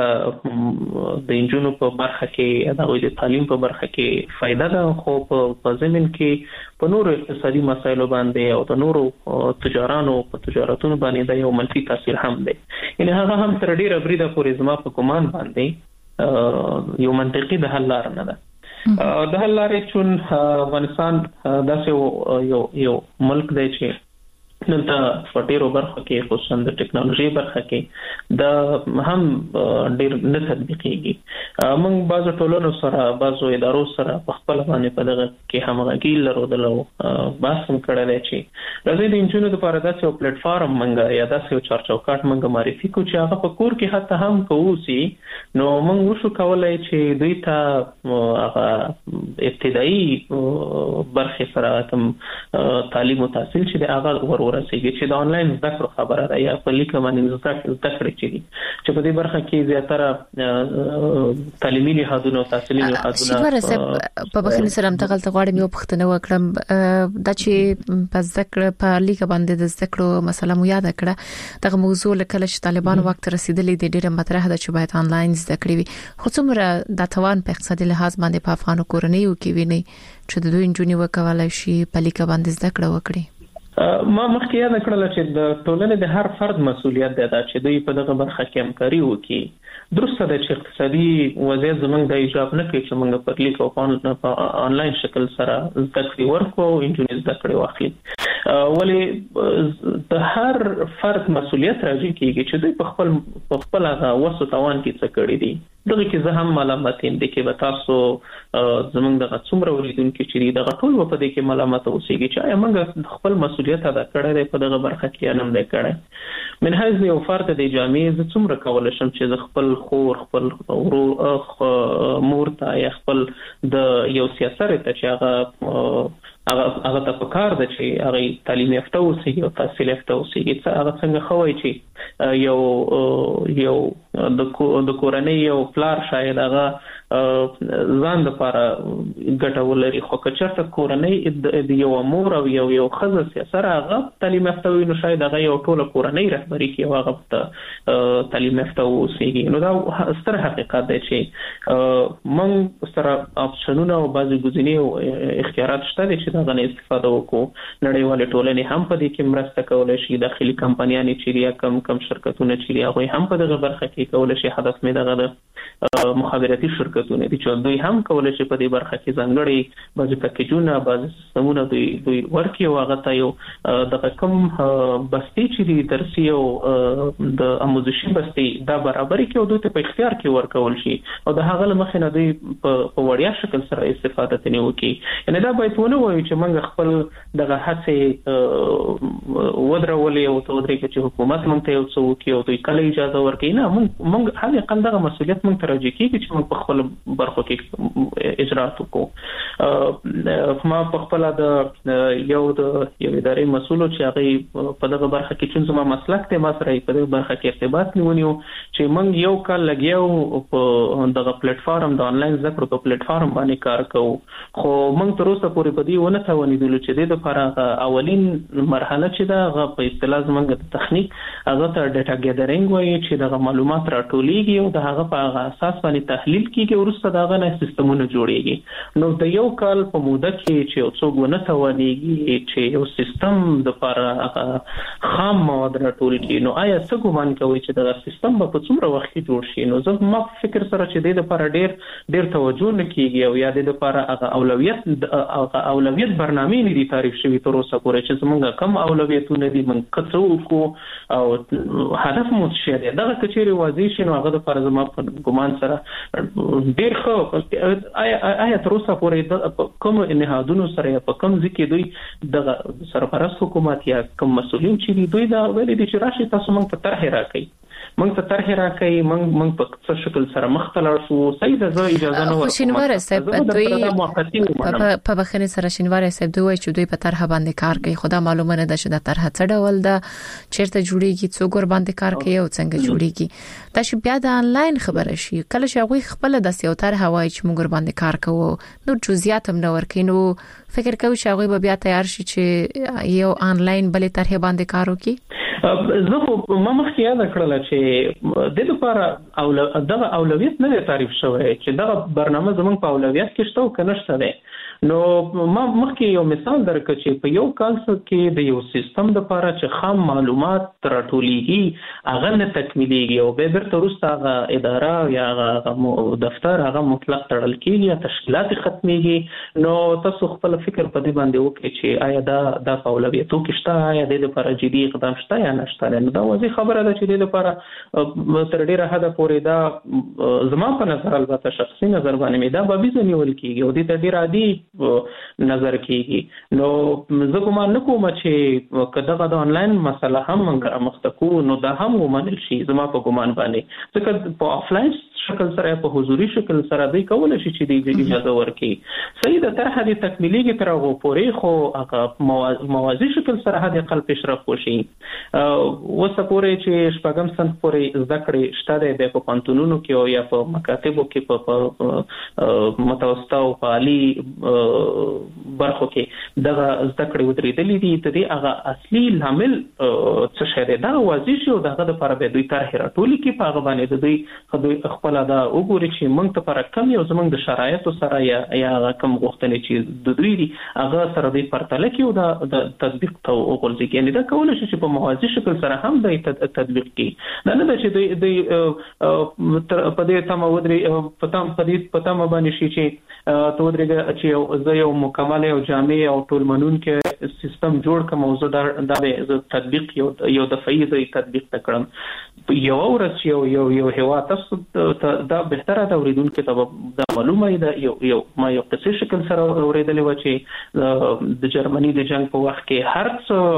وخت د انجونو په برخه کې د تعلیم په برخه کې فائدہ ده خو په زمين کې په نورو اقتصادي مسایلو باندې او د نورو تجارانو په تجارتونو باندې د یو منفي تاثیر هم دی یعنی هغه هم تر ډیره بریده پورې زما په ګمان باندې یو منطقي د حل لار نه ده د حل لارې چون افغانستان داسې یو ملک دی چې دلته فټیرو برخه کې خصوصا د ټکنالوژي برخه کې د هم ډیر نه تطبیقيږي موږ بعضو ټولنو سره بعضو ادارو سره په خپل باندې په دغه کې همغږي لرودلو باسم کړل چې راځي د انجونو لپاره داسې یو پلیټ فارم منګه یا داسې یو چارچوکاټ منګه معرفي کو چې هغه په کور کې حتی هم کووسی نو موږ وشو کولای چې دوی ته هغه ابتدایي برخه سره تم تعلیم او تحصیل چې هغه ورسېږي چې د انلاین زده کړو خبره ده یا په لیک باندې زده کړې چې په دې برخه کې زیاتره تعلیمي لحاظونه او تحصیلي لحاظونه په بخښنې سره هم تغلط غواړم یو پښتنه وکړم دا چې په زده کړه په لیک باندې د زده کړو مسله مو یاد کړه دغه موضوع لکه چې طالبان وخت رسیدلې د ډیره مطرح ده چې باید انلاین زده کړې وي خو څومره د توان په اقتصادي لحاظ باندې په افغانو کورنیو کې ویني چې د دوی انجونی وکولای شي په لیک باندې زده کړه وکړي ما مخکې یاد کړل چې د ټولنې د هر فرد مسولیت دی چې دوی په دغه برخه کې همکاري وکړي درسته ده چې اقتصادي وضعیت زموږ د ایجاب نه کوي چې موږ په لیک او په انلاین شکل سره زده کړې ورکو او انجونی زده کړې واخلي ولی د هر فرد مسولیت راځي کېږي چې دوی په خپل هغه وسو توان کې څه کړی دي دغه کې زه هم ملامت یم د کې به تاسو زمونږ د څومره ولیدونکو چې دغه ټول په دې کې ملامت اوسېږي چې آیا موږ خپل مسولیت ادا کړی دی په دغه برخه کې نه دی کړی من هیڅ یو فرد د جامعې ز څومره کول شم چې خپل خور خپل ورور مور ته یا خپل د یو سیاست ته چې هغه ته پکار ده چې هغه تعلیم یافته اوسي او تحصیل یافته اوسي چې هغه څنګه خوي چې یو د کورنۍ یو پلار شاید هغه ځان لپاره ګټور لري خو که چېرته کورنۍ د یو امور او یو ښځه سیاست هغه تعلیم یافته وي نو شاید هغه یو ټوله کورنۍ رهبري کوي او هغه ته تعلیم یافته اوسېږي نو دا ستر حقیقت دی چې موږ سره اپشنونه او بعضې ګزینې او اختیارات شته دي چې دغه نه استفاده وکړو نړیوالې ټولنې هم په دې کې مرسته کولی شي داخلي کمپنیانې چې دي کم شرکتونه چې دي هغوی هم په دغه برخه کې کولی شي هدف مې دغه د مخابراتي شرکتونه دي چې دوی هم کولی شي په دې برخه کې ځانګړي بعضې پیکیجونه بعضې سیستمونه دوی ورکړي او هغه ته یو دغه کوم بستې چې دي درسي او د آموزشي بستې دا برابرې کړي او دوی ته په اختیار کې ورکول شي او د هغه له مخې نه دوی په وړیا شکل سره استفاده ترې وکړي یعنې دا باید ونه وایو چې موږ خپل دغه هڅې ودرولې او ته ودرېږي چې حکومت موږ ته یو څه وکړي او دوی کله اجازه ورکوي نه موږ هر یقل دغه مسؤلیت موږ ته راجع کېږي چې موږ په خپل برخو کې اجرات وکړو ما په خپل د یو ادارې مسؤل چې هغه په دغه برخه کې چې زما مسلک ته ما سره په دغه برخه کې ارتباط نیونیو چې موږ یو کال لګیاو په دغه پلیټ فارم د انلاین زده کړو په پلیټ فارم باندې کار کوو خو موږ تر اوسه پورې په دې ونه توانېدلو چې د لپاره اولین مرحله چې دا هغه په اصطلاح زموږ د تخنیک هغه ته ډاټا ګیدرینګ وایي چې دغه معلومات راټولېږي او د هغه په اساس باندې تحلیل کیږي وروسته دغه نه سیستمونه جوړېږي نو د یو کال په موده کې چې څوک ونه توانېږي چې یو سیستم د لپاره خام مواد راټول کړي نو آیا څه ګومان کوي چې دغه سیستم په څومره وخت کې جوړ شي نو زه ما فکر سره چې د لپاره ډېر توجه نه کیږي او یا د لپاره هغه اولویت برنامه نه دي تعریف شوی تر اوسه پورې چې زمونږ کم اولویتونه دي موږ کڅو کو او هدف مو څه دی دغه کچېری واضح شي نو هغه د لپاره زما په ګومان سره ډېر ښه آیا تر اوسه پورې کوم نهادونو سره په کوم ځکه دوی دغه سرپرست حکومت یا کوم مسؤلین چې دوی دا ویلي دي چې راشي تاسو موږ ته طرح راکړئ موږ ته طرح راکړي موږ په څه شکل سره مختلف شو صحیح ده زه اجازه نه ورکوم شینوار صاحب په بخښنې سره شینوار صاحب دوی چې دوی په طرح باندې کار کوي خدا معلومه نه ده چې د طرح څه ډول ده چیرته جوړیږي څوک ور باندې کار کوي او څنګه جوړیږي دا چې بیا د انلاین خبره شي کله چې هغه خپل د سیوتر هوای چې موږ ور باندې کار کوو نو جزئیات هم نو ورکینو فکر کوي چې هغه بیا تیار شي چې یو انلاین بلې طرح باندې کار وکړي زه خو ما مخکې یاد کړل چې د لپاره دغه اولویت نه تعریف شوی چې دغه برنامه زموږ په اولویت کې شته او کنه شته ده نو ما مخکې یو مثال درکړ چې په یو کال کې د یو سیستم د لپاره چې خام معلومات راټولېږي هغه نه تکمیلېږي او به بیرته وروسته هغه اداره یا هغه دفتر هغه مطلق تړل کېږي یا تشکیلات ختمېږي نو تاسو خپل فکر په دې باندې وکړئ چې آیا دا په اولویتو کې شته آیا د لپاره جدي اقدام شته یا نشته نو دا واضح خبره ده چې د لپاره تر ډیره حد پورې دا زما په نظر البته شخصي نظر باندې دا به بيزنی ول کېږي او د تر ډیره عادي نظر کېږي نو زه کوم نه کوم چې کله دا انلاین مسله هم مختکو نو دا هم ومنل شي زما په ګومان باندې ځکه په افلاین شکل سره په حضوري شکل سره دوی کولای شي چې د اجازه ورکړي صحیح د طرح د تکمیلېږي تر هغه پورې خو هغه موازي شکل سره د خپل پیشرفت وشي وسه پورې چې شپږم سنت پورې زده کړې شته د په پانتونونو کې او یا په مکاتبو کې په متوسطه او عالی برخو کې دغه زده کړې ودرېدلې دي ته د هغه اصلي لامل څه شی دا واضح شي او دغه لپاره به دوی طرح راټولي کې په هغه باندې دوی خپل دا وګوري چې موږ ته پر کم یو زمونږ د شرایطو سره یا کم غوښتنې چې د دوی دي هغه سره د پرتله کې او د تطبیق ته وګورځي یعنی دا کولای شي چې په موازي شکل سره هم د تطبیق کې نه ده چې دوی په دې تمه ودرې په تمه باندې شي چې تو درګه چې زه یو مکمل او جامع او ټول منون کې سیستم جوړ کوم او زه دا تطبیق یو دفعي تطبیق تکړم یو ورځ یو هوا تاسو دا بهتره دا اوریدونکو ته دا معلومه ده یو قصې شکل سره اوریدلې و چې د جرمني د جنگ په وخت کې هر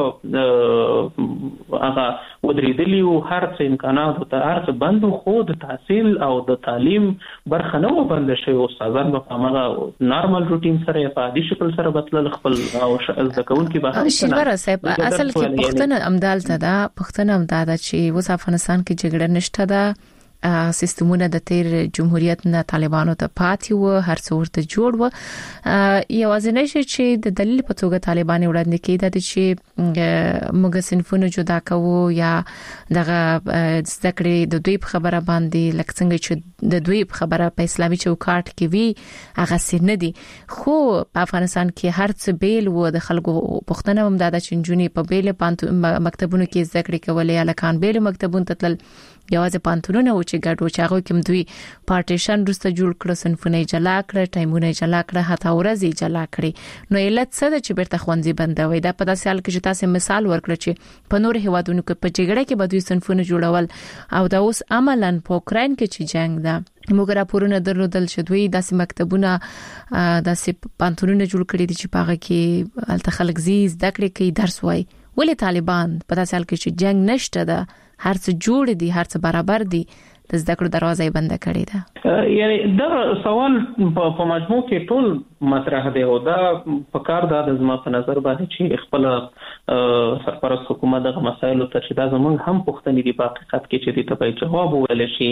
څه هغه ودرېدلی او هر څه امکانات ته هر څه بند خو د تحصیل او د تعلیم برخه نه بند شوی او استادان په هغه نارمل روټین سره په عادي شکل سره بدل خپل او ځکهون کې به شینوار صاحب اصل کې پښتنه امدالته دا پښتنه امداده چې وس افغانستان کې جګړه نشته ده سیستمونه د تیر جمهوریت نه طالبانو ته پاتې و هر څو ورته جوړ و یوازینی شي چې د دلیل په توګه طالبان وړاندې کړي چې موږ صنفونه جدا کوو یا دغه ذکرې د دوی په خبره باندې لکه څنګه چې د دوی په خبره په اسلامي چوکاټ کې وی هغه سن دي خو په افغانستان کې هر څه بیل و د خلکو پښتنه هم د چنجونی په بیل مکتبونو کې ذکر کولې الکان بیل مکتبونو تل یوازې پانتونونه او چې ګډو چې هغه کوم دوی پارټیشن رسته جوړ کړ صنفونه جلا کړ ټایمونه جلا کړ هتا ورځي جلا کړي نو علت څه ده چې بیرته خوندې بندوي دا په داسې حال کې چې تاسو مثال ورکړ چې په نور هیوادونو کې په جګړه کې به دوی صنفونه جوړول او دا اوس عملاً په اوکرين کې چې جنگ ده موږ راپورونه درلودل چې دوی داسې مکتبونه داسې پانتونونه جوړ کړي دي چې پاغه کې الته خلک زده کړي کوي درس وای ولې طالبان په داسې حال کې چې جنگ نشته ده هر څه جوړ دي هر څه برابر دي د زده کړو دروازه بند کړې ده یعنی دا سوال په مجموع کې ټول مطرح دی او دا په کار د زما په نظر باندې چې خپل سرپرست حکومت دغه مسایلو ته چې دا زمونږ هم پوښتنې دي په حقیقت کې چې د ته جواب ویل شي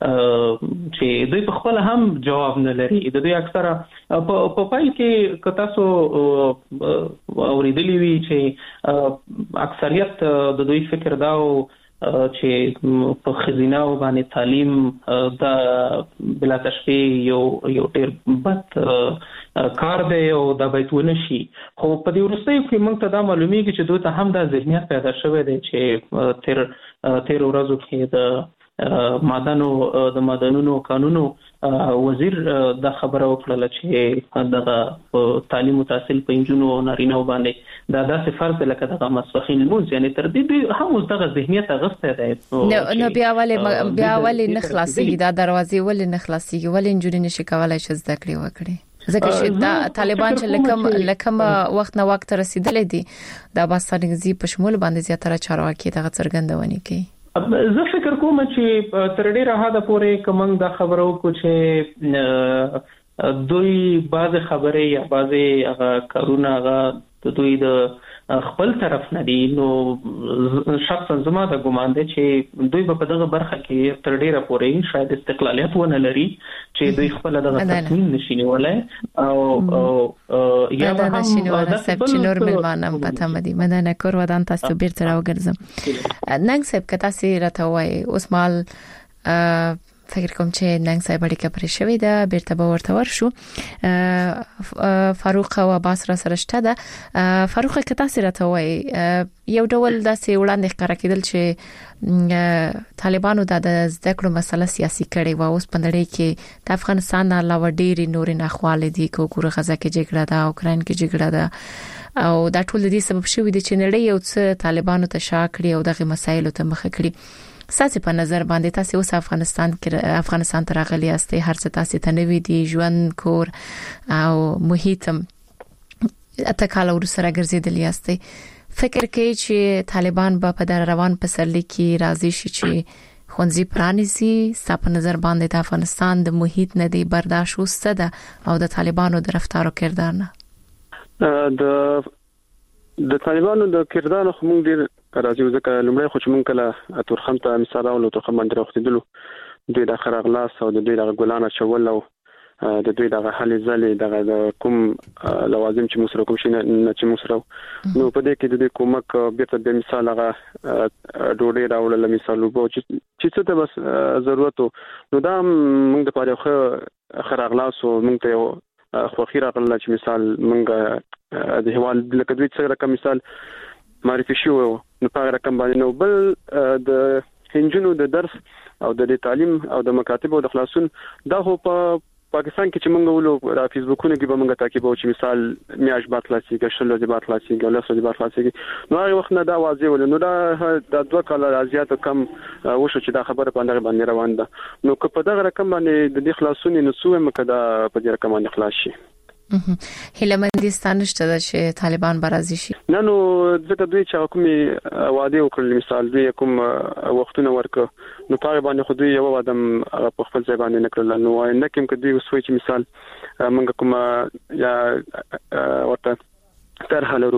چې دوی په خپل هم جواب نه لري د دوی اکثره په پای کې که تاسو اوریدلی وي چې اکثریت د دوی فکر دا چې په خزینه او باندې تعلیم د بلا تشبیه یو ډیر بد کار دی او د بیتونه شي خو په دې ورستیو کې موږ ته دا معلومیږي چې دوی ته هم د ذهنیت پیدا شوی دی چې تیر ورځو کې د مدنونو قانونو وزیر د خبره وکړه چې دغه تعلیم او تحصیل په انجونو او نارینه باندې دا داسې فرض لکه دغه مسخین الموز یعنی تر دې هم اوس دغه ذهنیت غسته دی نو بیا ولې نه خلاصيږي دا دروازې ولې نه خلاصيږي ولې انجونی نشي کولای چې زده کړې وکړي ځکه چې دا طالبان چې لکم وخت نه وخت رسیدلې دي دا باستانګزي په شمول باندې زیاتره چارواکي دغه څرګندونې کوي زه فکر کوم چې تر ډیره حد پورې کوم د خبرو کو چې دوی بعض خبرې یا بعض کارونه د دوی د خپل طرف نه دي نو شخصا زما د ګومان دی چې دوی په دغه برخه کې تر ډیره پورې شاید استقلالیت ونه لري چې دوی خپل دغه تصمیم نشي نیولای او یا به هم چې نور ملمانم پته مدي مدانه کور ودان تاسو بیرته راوګرځم ننګ صاحب کته سي راته وای اوس مال فکر کوم چې ننګ صاحب اړیکه پرې شوې ده بیرته به ورته ورشو فاروق او عباس را سره شته ده فاروق کته سي راته وای یو ډول داسې وړاندې ښکارا کېدل چې طالبانو د زده کړو مسله سیاسي کړي و اوس په نړۍ کې د افغانستان علاوه ډېری نورې ناخواله دي کوګوره غزا کې جګړه ده اوکرين کې جګړه ده او دا ټول د دې سبب شوی دی چې نړۍ یو څه طالبانو ته شا کړی او دغه مسایلو ته مخ کړی ساسي په نظر باندې تاسو اوس افغانستان ته راغلي یاستئ هر څه تاسو ته نوې دي ژوند کور او محیط اتکاله ورسره ګرځیدلی یاستئ فکر کوي چې طالبان به په در روان پسرلي کې راځي شي چې خونځي پرانیزي ستاسو په نظر باندې د افغانستان د محیط نه دی برداشت وسته ده او د طالبانو د رفتار او کردار نه د طالبانو د کردار خو موږ ډیر راځي ځکه لومړی خو چې موږ کله تورخم ته مثال او تورخم باندې راوختیدلو دوی د خرغلاس او د دوی د ګلانه چول او د دوی د حل ځلې د کوم لوازم چې موږ کوم شي نه چې موږ نو په دې کې د کومک بیرته د مثال هغه ډوډۍ راوړل مثال وو چې څه ته بس ضرورت نو دا موږ د پاره خرغلاس او موږ ته خو خیره غل چې مثال موږ د هوال لکه دوی څنګه رقم مثال معرفي شو نو په رقم باندې نو بل د هنجونو د درس او د تعلیم او د مکاتب او د خلاصون دا هو په پاکستان کې چې موږ ولو را فیسبوکونو کې به موږ تعقیب او چې مثال میاش باطلاسي کې شل د باطلاسي کې ولس د باطلاسي نو هغه وخت نه دا واضح ول نو دا د دوه کال ازیات کم وشو چې دا خبره باندې روان ده نو که په دغه رقم باندې د خلاصون نو سوه مکدا په دې رقم باندې خلاص شي هیلمندستان شته چې طالبان برازي شي نو ځکه دوی چې کومي وعده وکړل مثال دوی کوم وختونه ورکو نو په باندې خو دوی یو وادم په خپل ځای باندې نکړل نو نه کوم کدی وسوي چې مثال موږ کوم یا ورته طرح لرو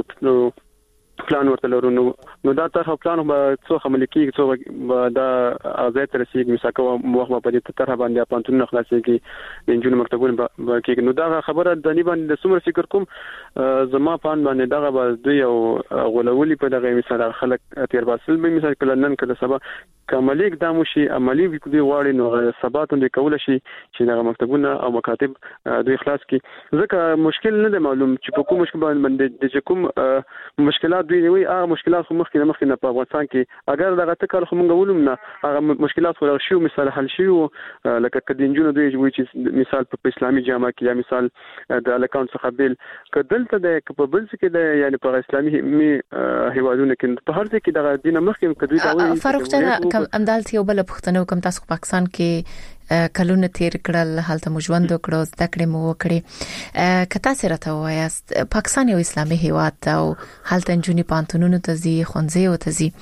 پلان ورته لرو نو دا طرح پلان به څو عمل کیږي څو دا ازای تر سیګ مساکو موخه په دې طرح باندې پانتون خلاصيږي د انجینر مکتبونه کېږي نو دا خبره د نیبان د سمر فکر کوم زما پان باندې دغه دوی او غولولي په دغه مثال خلک تیر باسل به مثال کله نن کله سبا کمالیک دمو شي عملی دوی واړي نو ثبات دوی کول شي چې دغه مکتبونه او مکاتب دوی خلاص کی ځکه مشکل نه دی معلوم چې په کوم مشکل باندې د کوم مشکلات دوی وي هغه مشکلات مخکې نه په افغانستان کې اگر دغه تکل خو موږ ولوم نه هغه مشکلات خو شو مثال حل شي لکه کدینجونو دوی چې مثال په اسلامي جامعه کې یا مثال د الاکاونټ څخه بیل کدلته د په بل څه کې د یعنی په اسلامي هیوادونو کې په هر ځای کې د دین مخکې کدوې دا وایي فاروق امدالت یو بل پښتنو کوم تاسو پاکستان کې کلونه تیر کړل حالت مو ژوند وکړو زده کړې مو وکړې کته سره ته وایست پاکستان یو اسلامي هیواد او حالت انجونی پانتونونو ته زی خونځي او ته زی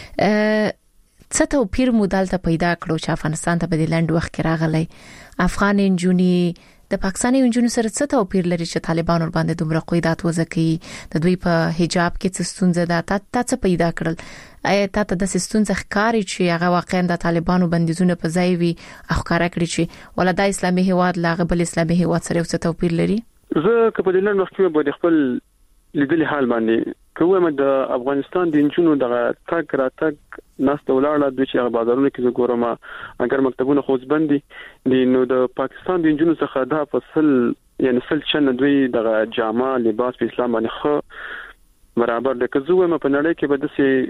څه توپیر مو دلته پیدا کړو چې افغانستان ته په لند وخت کې راغلی افغان انجونی د پاکستاني انجونو سره څه توپیر لري چې طالبان ور باندې دومره قیدات وځکي د دوی په حجاب کې څه ستونزه ده تاسو پیدا کړل آیا تاسو د ستونزه ښکاری چې هغه واقعا د طالبانو بندیزونه په ځای وي اخکارا کړی چې ولدا اسلامي هیواد لاغه بل اسلامي هیواد سره څه توپیر لري زه په دې لړ وخت کې به خپل لیدلې حال باندې کومه د افغانستان د انجونو دغه تاګ راتګ ناس دولاره د چې بازارونو کې زګورم اگر مکتبونه خوځبندي نو د پاکستان د انجونو څخه دا فصل یعنی فل چنه دوی دغه جامه لباس په اسلام باندې خو برابر د کزوه په نړۍ کې به د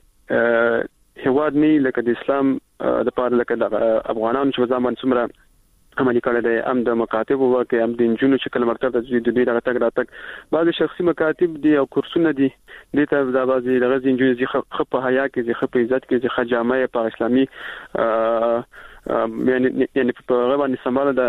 هیواد نه لکه د اسلام د پاره لکه د افغانانو چې ځمان څومره عملي کړل د ام د مکاتب او کې ام د انجونو چې کله مرتبه د دوی دغه تک راتک بعض شخصي مکاتب دي او کورسونه دي د ته د بعضي دغه انجونو چې خپ حیا کې چې خپ عزت کې چې خجامه په اسلامي یعنی په غو باندې سماله د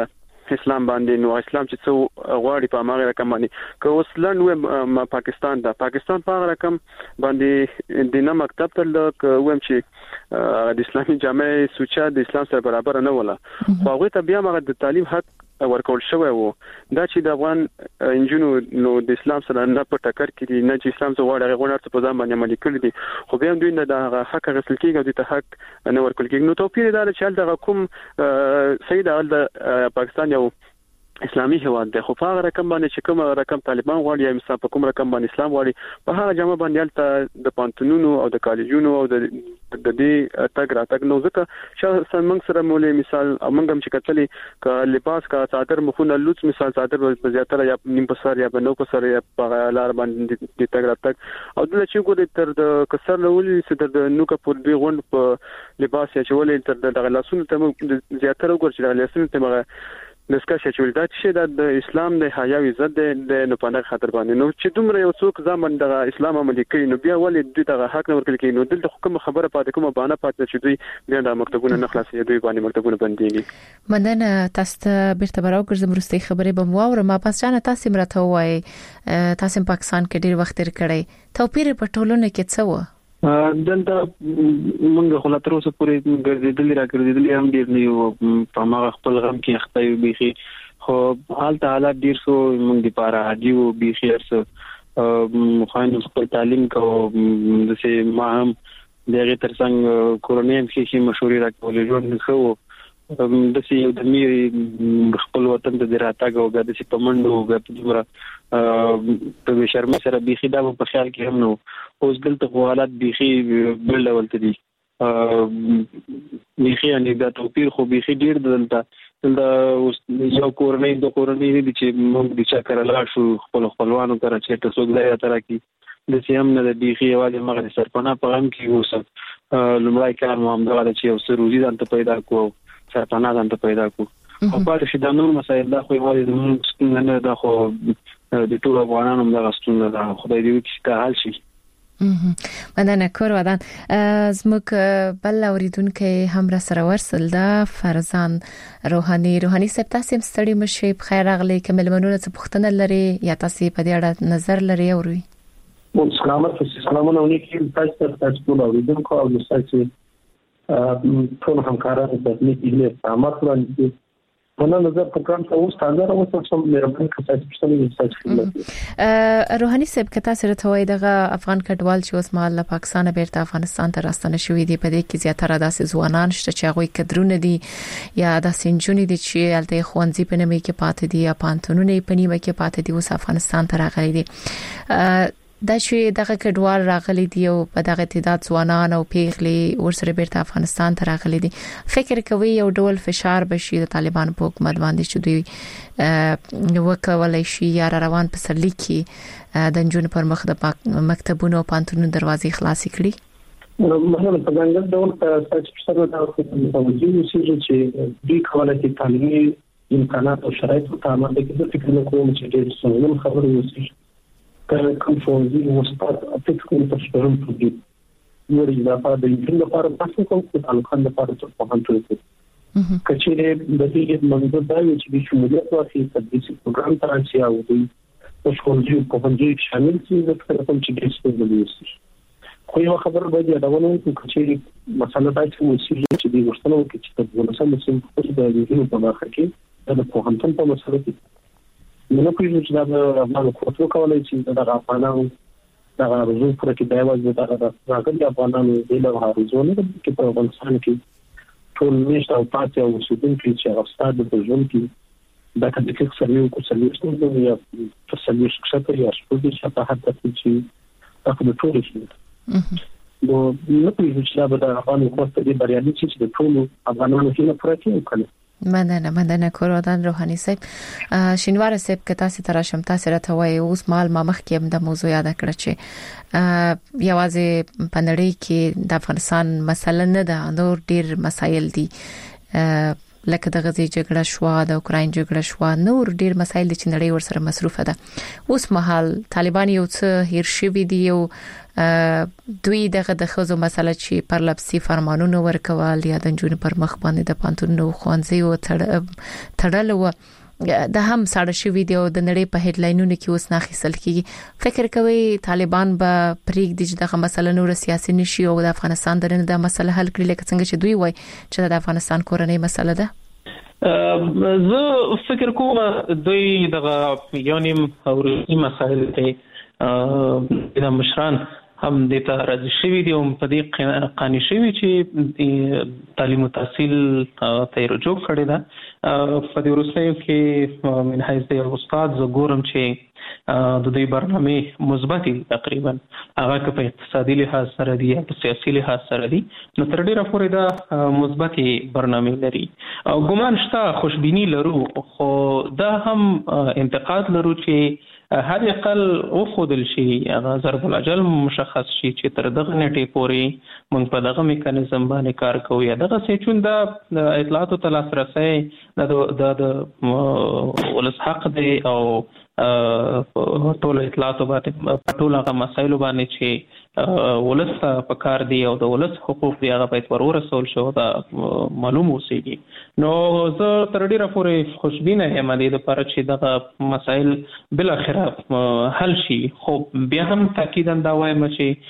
اسلام باندې نو اسلام چې څو غواړي په هغه رقم باندې که اوس لنډ پاکستان په هغه رقم باندې د مکتب تل کوم چې د اسلامي جامع سوچا د اسلام سره برابر نه ولا خو هغه ته بیا هغه د تعلیم حق ورکول شوی وو دا چې د افغان انجونو نو د اسلام سره نه په ټکر کې دي نه چې اسلام څو غواړي هغه ورته په ځان باندې عملي کړی دي خو بیا دوی نه د حق غسل کېږي د حق نه ورکول کېږي نو توپیر دا چې د کوم سید د پاکستان یو اسلامي هواد ده خو په هغه رقم باندې چې کوم رقم طالبان غواړي یا مثلا په کوم رقم باندې اسلام غواړي په هغه جامه باندې د پانتونونو او د کالجونو او د دې تګ راتګ نو ځکه چې څنګه سره مولې مثال موږ هم چې کتلې ک لباس کا صادر مخونه لوڅ مثال صادر په زیاتره یا نیم په سر یا په نو په سر یا په لار باندې د تګ راتګ او د چې ګورې تر د کسر لولې چې د نو کا په دوی غوند په لباس یا چولې تر د لاسونو ته زیاتره ګور چې د لاسونو ته دسکشه چې ولدا چې د اسلام د حیا عزت د نه پناه خاطر باندې نو چې دومره یو څوک ځمن د اسلام عملي کوي نو بیا ولې دوی د حق نه ورکل کوي نو دلته حکم خبره پاتې کومه باندې پاتې چې دوی بیا د مکتبونو نه خلاصي دوی باندې مکتبونه بنديږي مننه تاسو ته بیرته براوګرځم وروستي خبرې به مو ما پس جان تاسو مرته وای تاسو پاکستان کې ډیر وخت تیر کړی توپیر په ټولنه کې څه و دلته موږ خو لا تر اوسه پورې ګرځېدلې هم ډیر نه یو په ما خپل غم کې اخته یو بيخي خو حالت ډیر سو موږ لپاره عجیب بيخي ارسه مخاین خپل تعلیم کو د سه ما هم دغه ترڅنګ کورونیم کې مشورې راکولې جوړ نشو د سه یو د میر خپل وطن ته دراتګ او د سه پمنډو او د جمره په شرم سره بيخي دا په خیال کې هم نو اوس دلته حالات بيخي بل ډول دي بيخي ان دا توپیر خو بيخي ډیر دلته یو کورنۍ د کورنۍ دي چې موږ د چا کړلا شو خپلوانو سره چې تاسو غواړئ تر کې د سیام نه د بيخي والي مغرب سرپنا په هم کې اوس لمړای کار مو هم دا چې اوس روزي ځان پیدا کو سرپنا ځان پیدا کو او په دې د نور مسایل دا خو والي د موږ نه دا خو د ټول افغانانو د غستون دا خدای دې چې حل شي مننه کور ودان زموږ بل اوریدونکو هم را سره ورسل دا فرزان روحاني سپ تاسو ستړي مشي په خیر راغلي کومل منونه څه پوښتنه لري یا تاسو په دې اړه نظر لري اوري سلامونه علیکم تاسو ټول اوریدونکو او تاسو ټول همکارانو د دې په امر باندې مننه نظر پروګرام ته اوس تازه راوستل سم مهرباني کوئ روحاني صاحب کته سره توای دغه افغان کډوال چې اوس مال پاکستان بیرته افغانستان ته راستنه شوې دي په دې کې زیاتره داسې ځوانان شته چې هغه کډرونه دي یا داسې انجونې دي چې الته خوانځي په نومي کې پاتې دي یا پانتونونه په نیمه کې پاتې دي اوس افغانستان ته راغلي دي دا چې دغه کډوال راغلي دي او په دغه تعداد ځوانان او پیغلي ورسره بیرته افغانستان ته راغلي دي فکر کوي یو ډول فشار بشي د طالبان په حکومت باندې چې دوی وکولای شي یا روان په سرلی کې د جنونو پر مخ د مکتبونو او پانتونو دروازې خلاصې کړي مثلا په څنګه ډول تاسو څه دا کوم چې دوی کولای شي تعلیمي امکانات او شرایط ته عمل وکړي فکر کوم چې ډېر څه خبرې وشي کوم فوزي مستعد افکر تشکرم کوي نو دا په دې د لپاره تاسو کوم څه تعلقات لپاره څه په هانتو کې کچېره د دې منځ دا چې د شمولیت واخی تدریسي پروګرام ته راځي او د شکولجي په باندې شامل شي د کوم چې د څه خو یو خبر باید دا ونه چې کچېره مسله دا چې د ورسره کې چې د ولسمه سم په دې د دې په برخه کې د په هانتو په مسله کې نو کوم چې دا افغان کوټو کولای چې دا افغانانو دا روزو پر کې دا وایي دا راغلي افغانانو د له هارزونه کې په افغانستان کې ټول نشته او پاتې او سودن کې چې افستاد د ژوند کې دا کله چې سروي کو سروي ستاسو یا په سروي څخه یا شپږ چې په حد چې تاسو ټول شي نو کوم چې دا افغان کوټ دې بریالي چې د ټول افغانانو کې پوره کې مننه کورودان روحاني صاحب شینوار صاحب کته سي تراشم تاسو راته وای اوس مال ما مخ کې د موضوع یاد کړ چې یوازې پندړې کې د افغانستان مسله نه ده نور ډیر مسایل دي لکه د غزې جګړه شو د اوکرين جګړه شو نور ډیر مسایل چې نړۍ ورسره مصروفه ده اوس مهال طالبان یو څه هیر شوی دی او دوی دغه د خزو مسله چې پر لپسي فرمانونه ورکول یا د جون پر مخ باندې د پانتونو خوانځي او تړل و د هم ساده شوی دی او د نړۍ په هډلاینونو کې اوس ناخیسل کیږي فکر کوي طالبان به پریک دغه مسله نور سیاسي نشي او د افغانستان د مسله حل کړي لکه څنګه چې دوی وایي چې د افغانستان کورنۍ مسله ده زه فکر کوم دوی دغه یونیم اوري مسایل ته د مشران هم د ته راځي شوی دی او په دې قانوني شوی چې تعلیم او تحصیل ته رجوع کړی دا په دې وروستیو کې من حیث د استاد زګورم چې د دې برنامه مثبت تقریبا هغه که په اقتصادي لحاظ سره دی یا په سیاسي لحاظ سره دی نو تر ډیره پورې دا مثبت برنامه لري او ګمان شته خوشبینی لرو خو دا هم انتقاد لرو چې هر اقل او خودل شي هغه ضرب الاجل مشخص شي چې تر دغه نټې پورې موږ په دغه میکانیزم باندې کار کوو یا دغه سچون د اطلاعاتو ته لاسرسي د ولس حق دی او ټول اطلاعات باندې ټول هغه مسایل باندې چې ولس په کار دی او د ولس حقوق دی هغه باید ورسول شو دا معلوم اوسېږي نو زه تر ډیره پورې خوشبینه یم د لپاره چې دغه مسایل بل اخره حل شي خو بیا هم تاکیدا دا وایم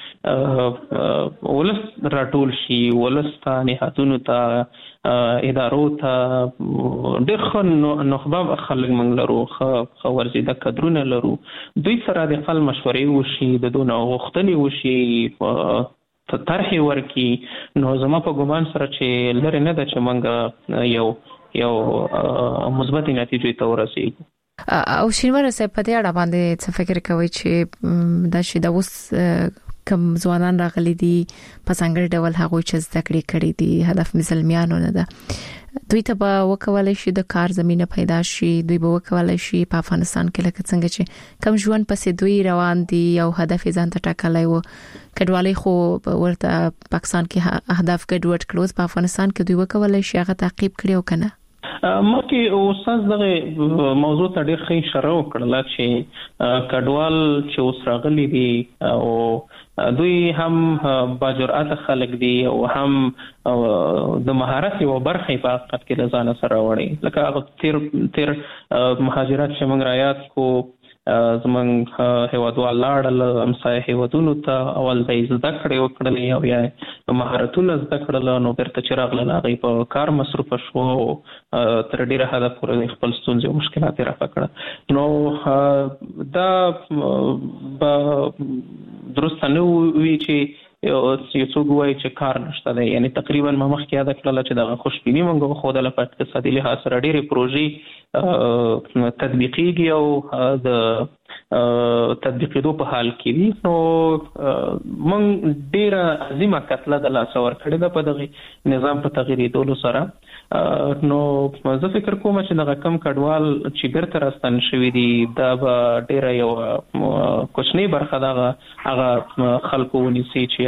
چې ولس راټول شي ولس ته نهادونو ته ادارو ته ډېر ښه نخبه خلک موږ لرو ښه ورزیده کدرونه لرو دوی سره د خپل مشورې وشي د دونه غوښتنې وشي طرحې ورکړي نو زما په ګمان سره چې لرې نه ده چې موږ یو مثبت نتیجې ته ورسېږو او شینوار صاحب په دې اړه باندې څه فکر کوي چې دا شي د اوس کم ځوانان راغلي دي په څنګه ډول هغه چې زده کړې کړې دي هدف مزلمیانو نه ده دوی ته به وکولای شي د کار زمينه پیدا شي دوی به وکولای شي په افغانستان کې لکه څنګه چې کم ژوند پسې دوی روان دي او هدف ځان ته ټاکلای وو کډوالي خو ورته پاکستان کې اهداف ګډوډ کړو په افغانستان کې دوی وکولای شي هغه تعقیب کړي او کنه مکه اوساس دغه موضوع ته ډېر ښه اشاره وکړه چې کډوال چې اوس راغلي دي او دوی هم باجرأت خلک دي او هم د مهارت او برخې په حقیقت کې ځان سره وړي لکه تیر مهاجرت چې موږ رايات کو زمونږ هیوادوال لاړل همسایه هیوادونو ته اول به زده کړې وکړلې او یا مهارتونه زده کړل نو بیرته چې راغلل هغه په کار مصروفه شو تر ډیره حد پورې خپل ستونزې او مشکلات رافع کړل نو دا درست نه وی چې یو څوک وایي چې کار نشته دی یعنی تقریبا ما مخکې یاد کړل چې دا خوشبینی موږ خو د اقتصادي لحاظ سره ډېرې پروژې تطبیقيږي او د تطبیقېدو په حال کې دي نو موږ ډېره عظیمه کتله د لاس ورکړې ده په دغه نظام په تغییرېدلو سره نو زه فکر کوم چې دغه کم کډوال چې بیرته راستن شوي دي دا به ډېره یو کوچنۍ برخه دغه هغه خلکو ونیسي چې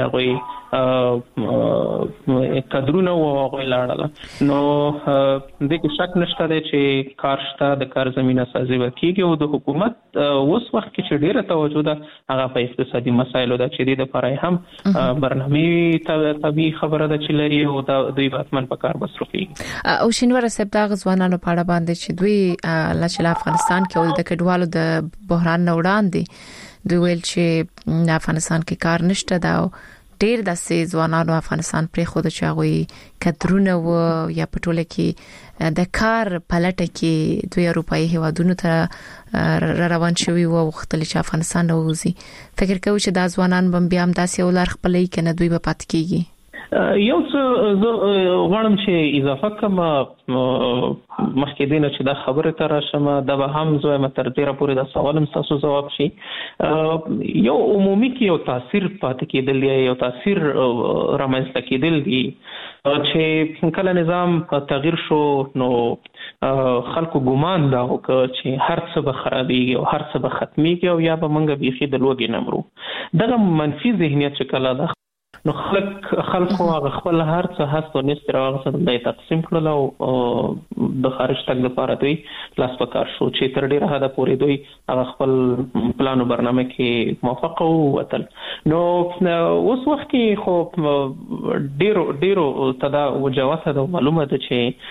هغوی قدرونه او هغوی لاړل نو د کې شک نشته دی چې کار شته د کار زمينه سازي وکړي او د حکومت اوس وخت کې چې ډیره توجه ده هغه په اقتصادي مسایلو ده چې د لپاره هم برنامه طبي خبره ده چې لري او د دوی باتمن په کار مصروفي او شینوار صاحب دا ځوانانو په اړه باندې چې دوی لا افغانستان کې او د کډوالو د بحران نه وړاندې دوی ویل چې افغانستان کې کار نشته دا ډېر داسې ځوانانو افغانستان پرې خود چې هغه کډرونه و یا پټوله کې د کار پلټه کې دوی اروپאי هیوادونو ته روان شوي او وختل چې افغانستان راوځي فکر کوي چې دا ځوانان بم بیا هم داسې ولر خپلې کنه دوی به پات کیږي یو څه غواړم چې اضافه کوم مخکې دینه چې دا خبره تر شمه د به هم زوی متر ډیره پورې د سوالم تاسو جواب شي یو عمومي کې یو تاثیر پاتې کېدل یو تاثیر رامنځته کېدل دي چې کله نظام تغییر شو نو خلکو ګمان دا وکړ چې هر څه به خرابېږي او هر څه به ختمېږي او یا به موږ بيخي د لوګي نمرو دغه منفي ذهنیت چې کله نو خلکو هغه خپل هر څه هڅه نست راغسل د تقسیم کړل او د خارج تک لپاره دوی لاس پکار شو چې تر ډیره حد پورې دوی هغه خپل پلان او برنامه کې موافق وو. نو اوس وخت کې خو ډیرو تدا وجوهات د معلومه ده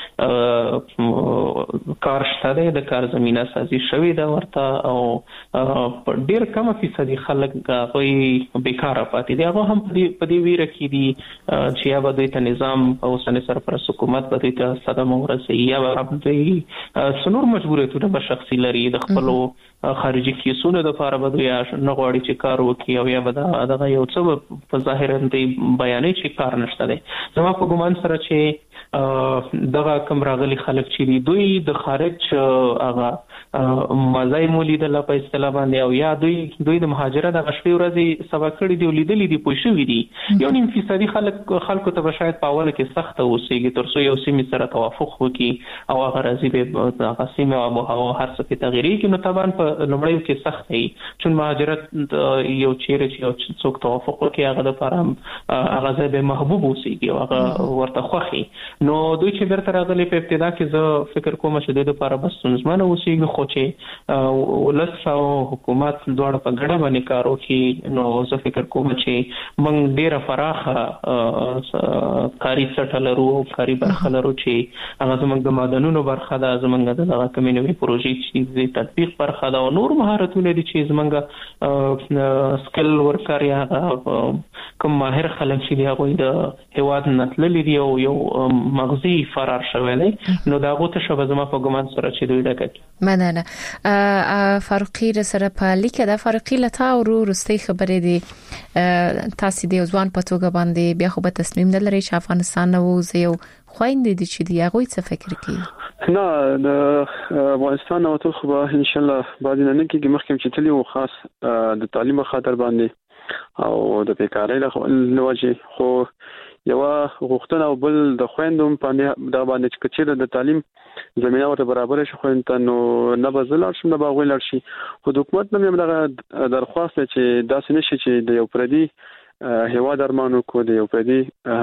چې کار شته د کار زمينه سازي شوې ده ورته او ډیر کم فیصدي خلک غوي بیکاره پاتې دي. هغه هم په دې ویره کې دي چې یا به دوی ته نظام او اوسنی سرپرست حکومت به دوی ته صدمه ورسوي یا به دوی څنور مجبوریتونه به شخصي لري د خپلو خارجي کیسونو د لپاره به دوی نه غواړي چې کار وکړي او یا به دغه یو څه په ظاهرا دوی بیانې چې کار نشته دی. زما په ګومان سره چې دغه کم راغلي خلک چې دوی د خارج هغه مزای مولیدل په اصطلاح باندې او یا دوی د مهاجرت د غشپي ورځي سبا کړی دی لیدلې دی پوه شوې دي یو نیم فیصدي خلکو ته شاید په اوله کې سخت اوسېږي تر څو یو سیمې سره توافق وکړي او هغه راځي به هغه سیمه او هغه هر څه کې تغییر کوي. نو طبعا په لومړیو کې سخت وي چې مهاجرت یو چیرې چې یو څوک توافق وکړي هغه د لپاره هغه ځای به محبوب اوسېږي او هغه ورته خوښي. نو دوی چې بیرته راغلي په ابتدا کې زه فکر کوم چې د لپاره بس ستونزمنه اوسېږي خو چې ولس او حکومت دواړه په ګډه باندې کار وکړي نو زه فکر کوم چې موږ ډیره فراخه کاري سټه لرو او کاري برخه لرو چې هغه زموږ د معدنونو برخه ده زموږ د هغه کمیونټي پروژې چې د تطبیق برخه ده او نور مهارتونه دي چې زموږ سکل ورکر یا کوم ماهر خلک چې دی هغه د هواد نتللی دی او یو مغزي فرار شوی دی نو دا غوته شوه زما په ګمان سره چې دوی ډکټ مننه. فاروقي سره په لیکه د فاروقي لتا او روستي خبرې دي تاسو د ځوان په توګه باندې بیا خو به تصمیم نه لري چې افغانستان نو یو خويندې دي چې دی هغه څه فکر کوي؟ نه د افغانستان او ټول خو به ان شاء الله بعد نه کې مخکې چې تلی او خاص د تعلیم خاطر باندې او د بیکارۍ له وجې خو یو غوښتنه او بل د خويندوم باندې د باندې چې کچېره د تعلیم زمينه ورته برابر شي خو انت نو نه بزلار شم نه باغوي لار شي خو حکومت نه دغه درخواست چې داسې نشي چې د یو پردي هواد ارمانو کو د یو پردي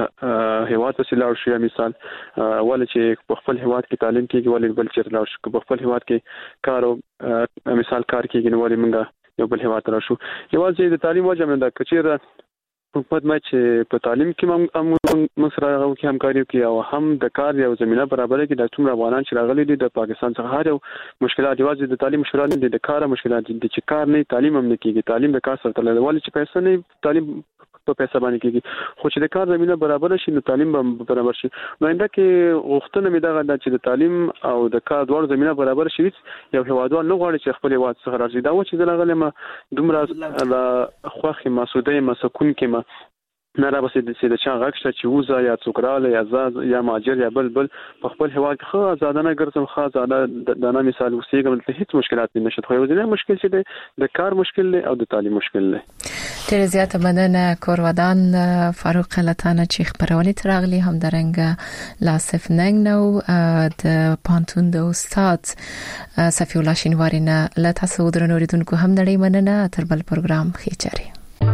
هواد ته لاړ شي مثال ول چې په خپل هواد کې تعلیم کیږي ول بل چې لاړ شي په خپل هواد کې کار او مثال کار کیږي نو ول منګه یو بل هواد راشو یوازې د تعلیم وجه من د کچېره حکومت ما چې په تعلیم کې هم سره غوښتي همکاري کوي او هم د کار یو زمينه برابر کړي د ټول افغانان چې راغلي دي د پاکستان څخه هر یو مشکلات یوازې د تعلیم مشکلات دي د کار مشکلات دي چې کار نه تعلیم هم نه کیږي تعلیم د کار سره تړلی ولې چې پیسې نه تعلیم په پیسې باندې کیږي خو چې د کار زمينه برابر شي نو تعلیم به برابر شي. نو انده کې غوښتنه مې دغه د چې د تعلیم او د کار دوه زمينه برابر شي یو هوادوال نه غواړي چې خپل هواد څخه راځي دا و چې دغه لمه دومره د خوخي مسعودي مسکون کې نه را بسې د چا غږ چې وزا یا څوکراله یا زاز یا ماجر یا بل په خپل هوا کې خو آزادانه ګرځم خو آزاده د نه مثال وسیګم ته هیڅ مشکلات نشته خو یو مشکل چې د کار مشکل دی او د تعلیم مشکل دی. ډېر زیات مننه کورودان فاروق لتانه چې خبرونه ترغلي هم درنګ لاسف ننګ نو د پانتون د استاد صفی الله شینواری نه لته سودرنوریدونکو هم نړۍ مننه تر بل پروګرام خېچاري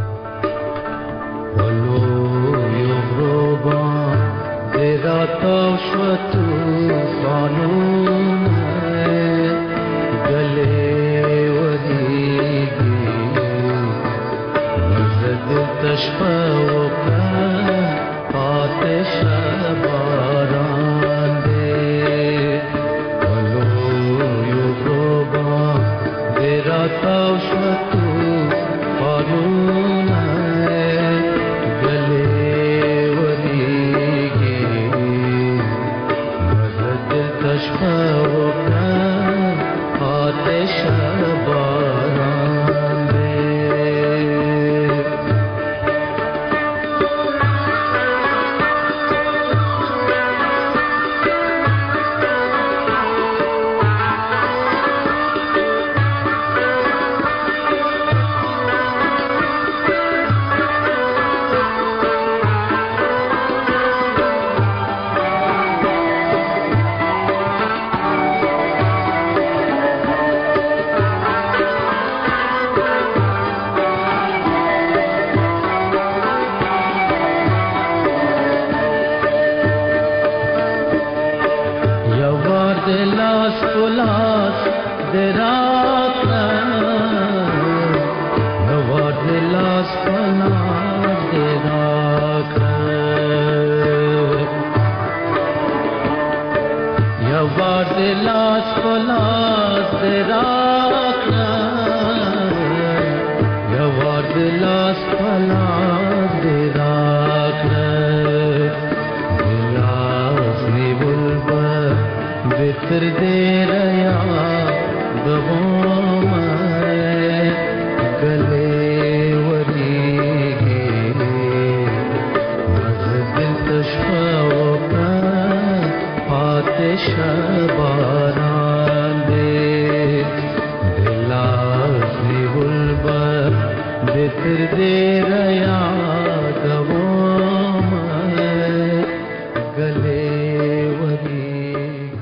रातों शतु कानून गले वदीगी मज़द तशफ़ा आतिश बारान दे वलो युगोबा दे रातों शतु कानून لاس پلاس دراکنا یوار لاس پلاس دراکنا یوار لاس پلاس دراکنا یوار لاس پلاس دراکنا बितर दे रया दबों में गले वरीगे मज़दिल तशफ़ाओं का आतिश बारान दे दिलाज़ी बुलबुल बितर दे रया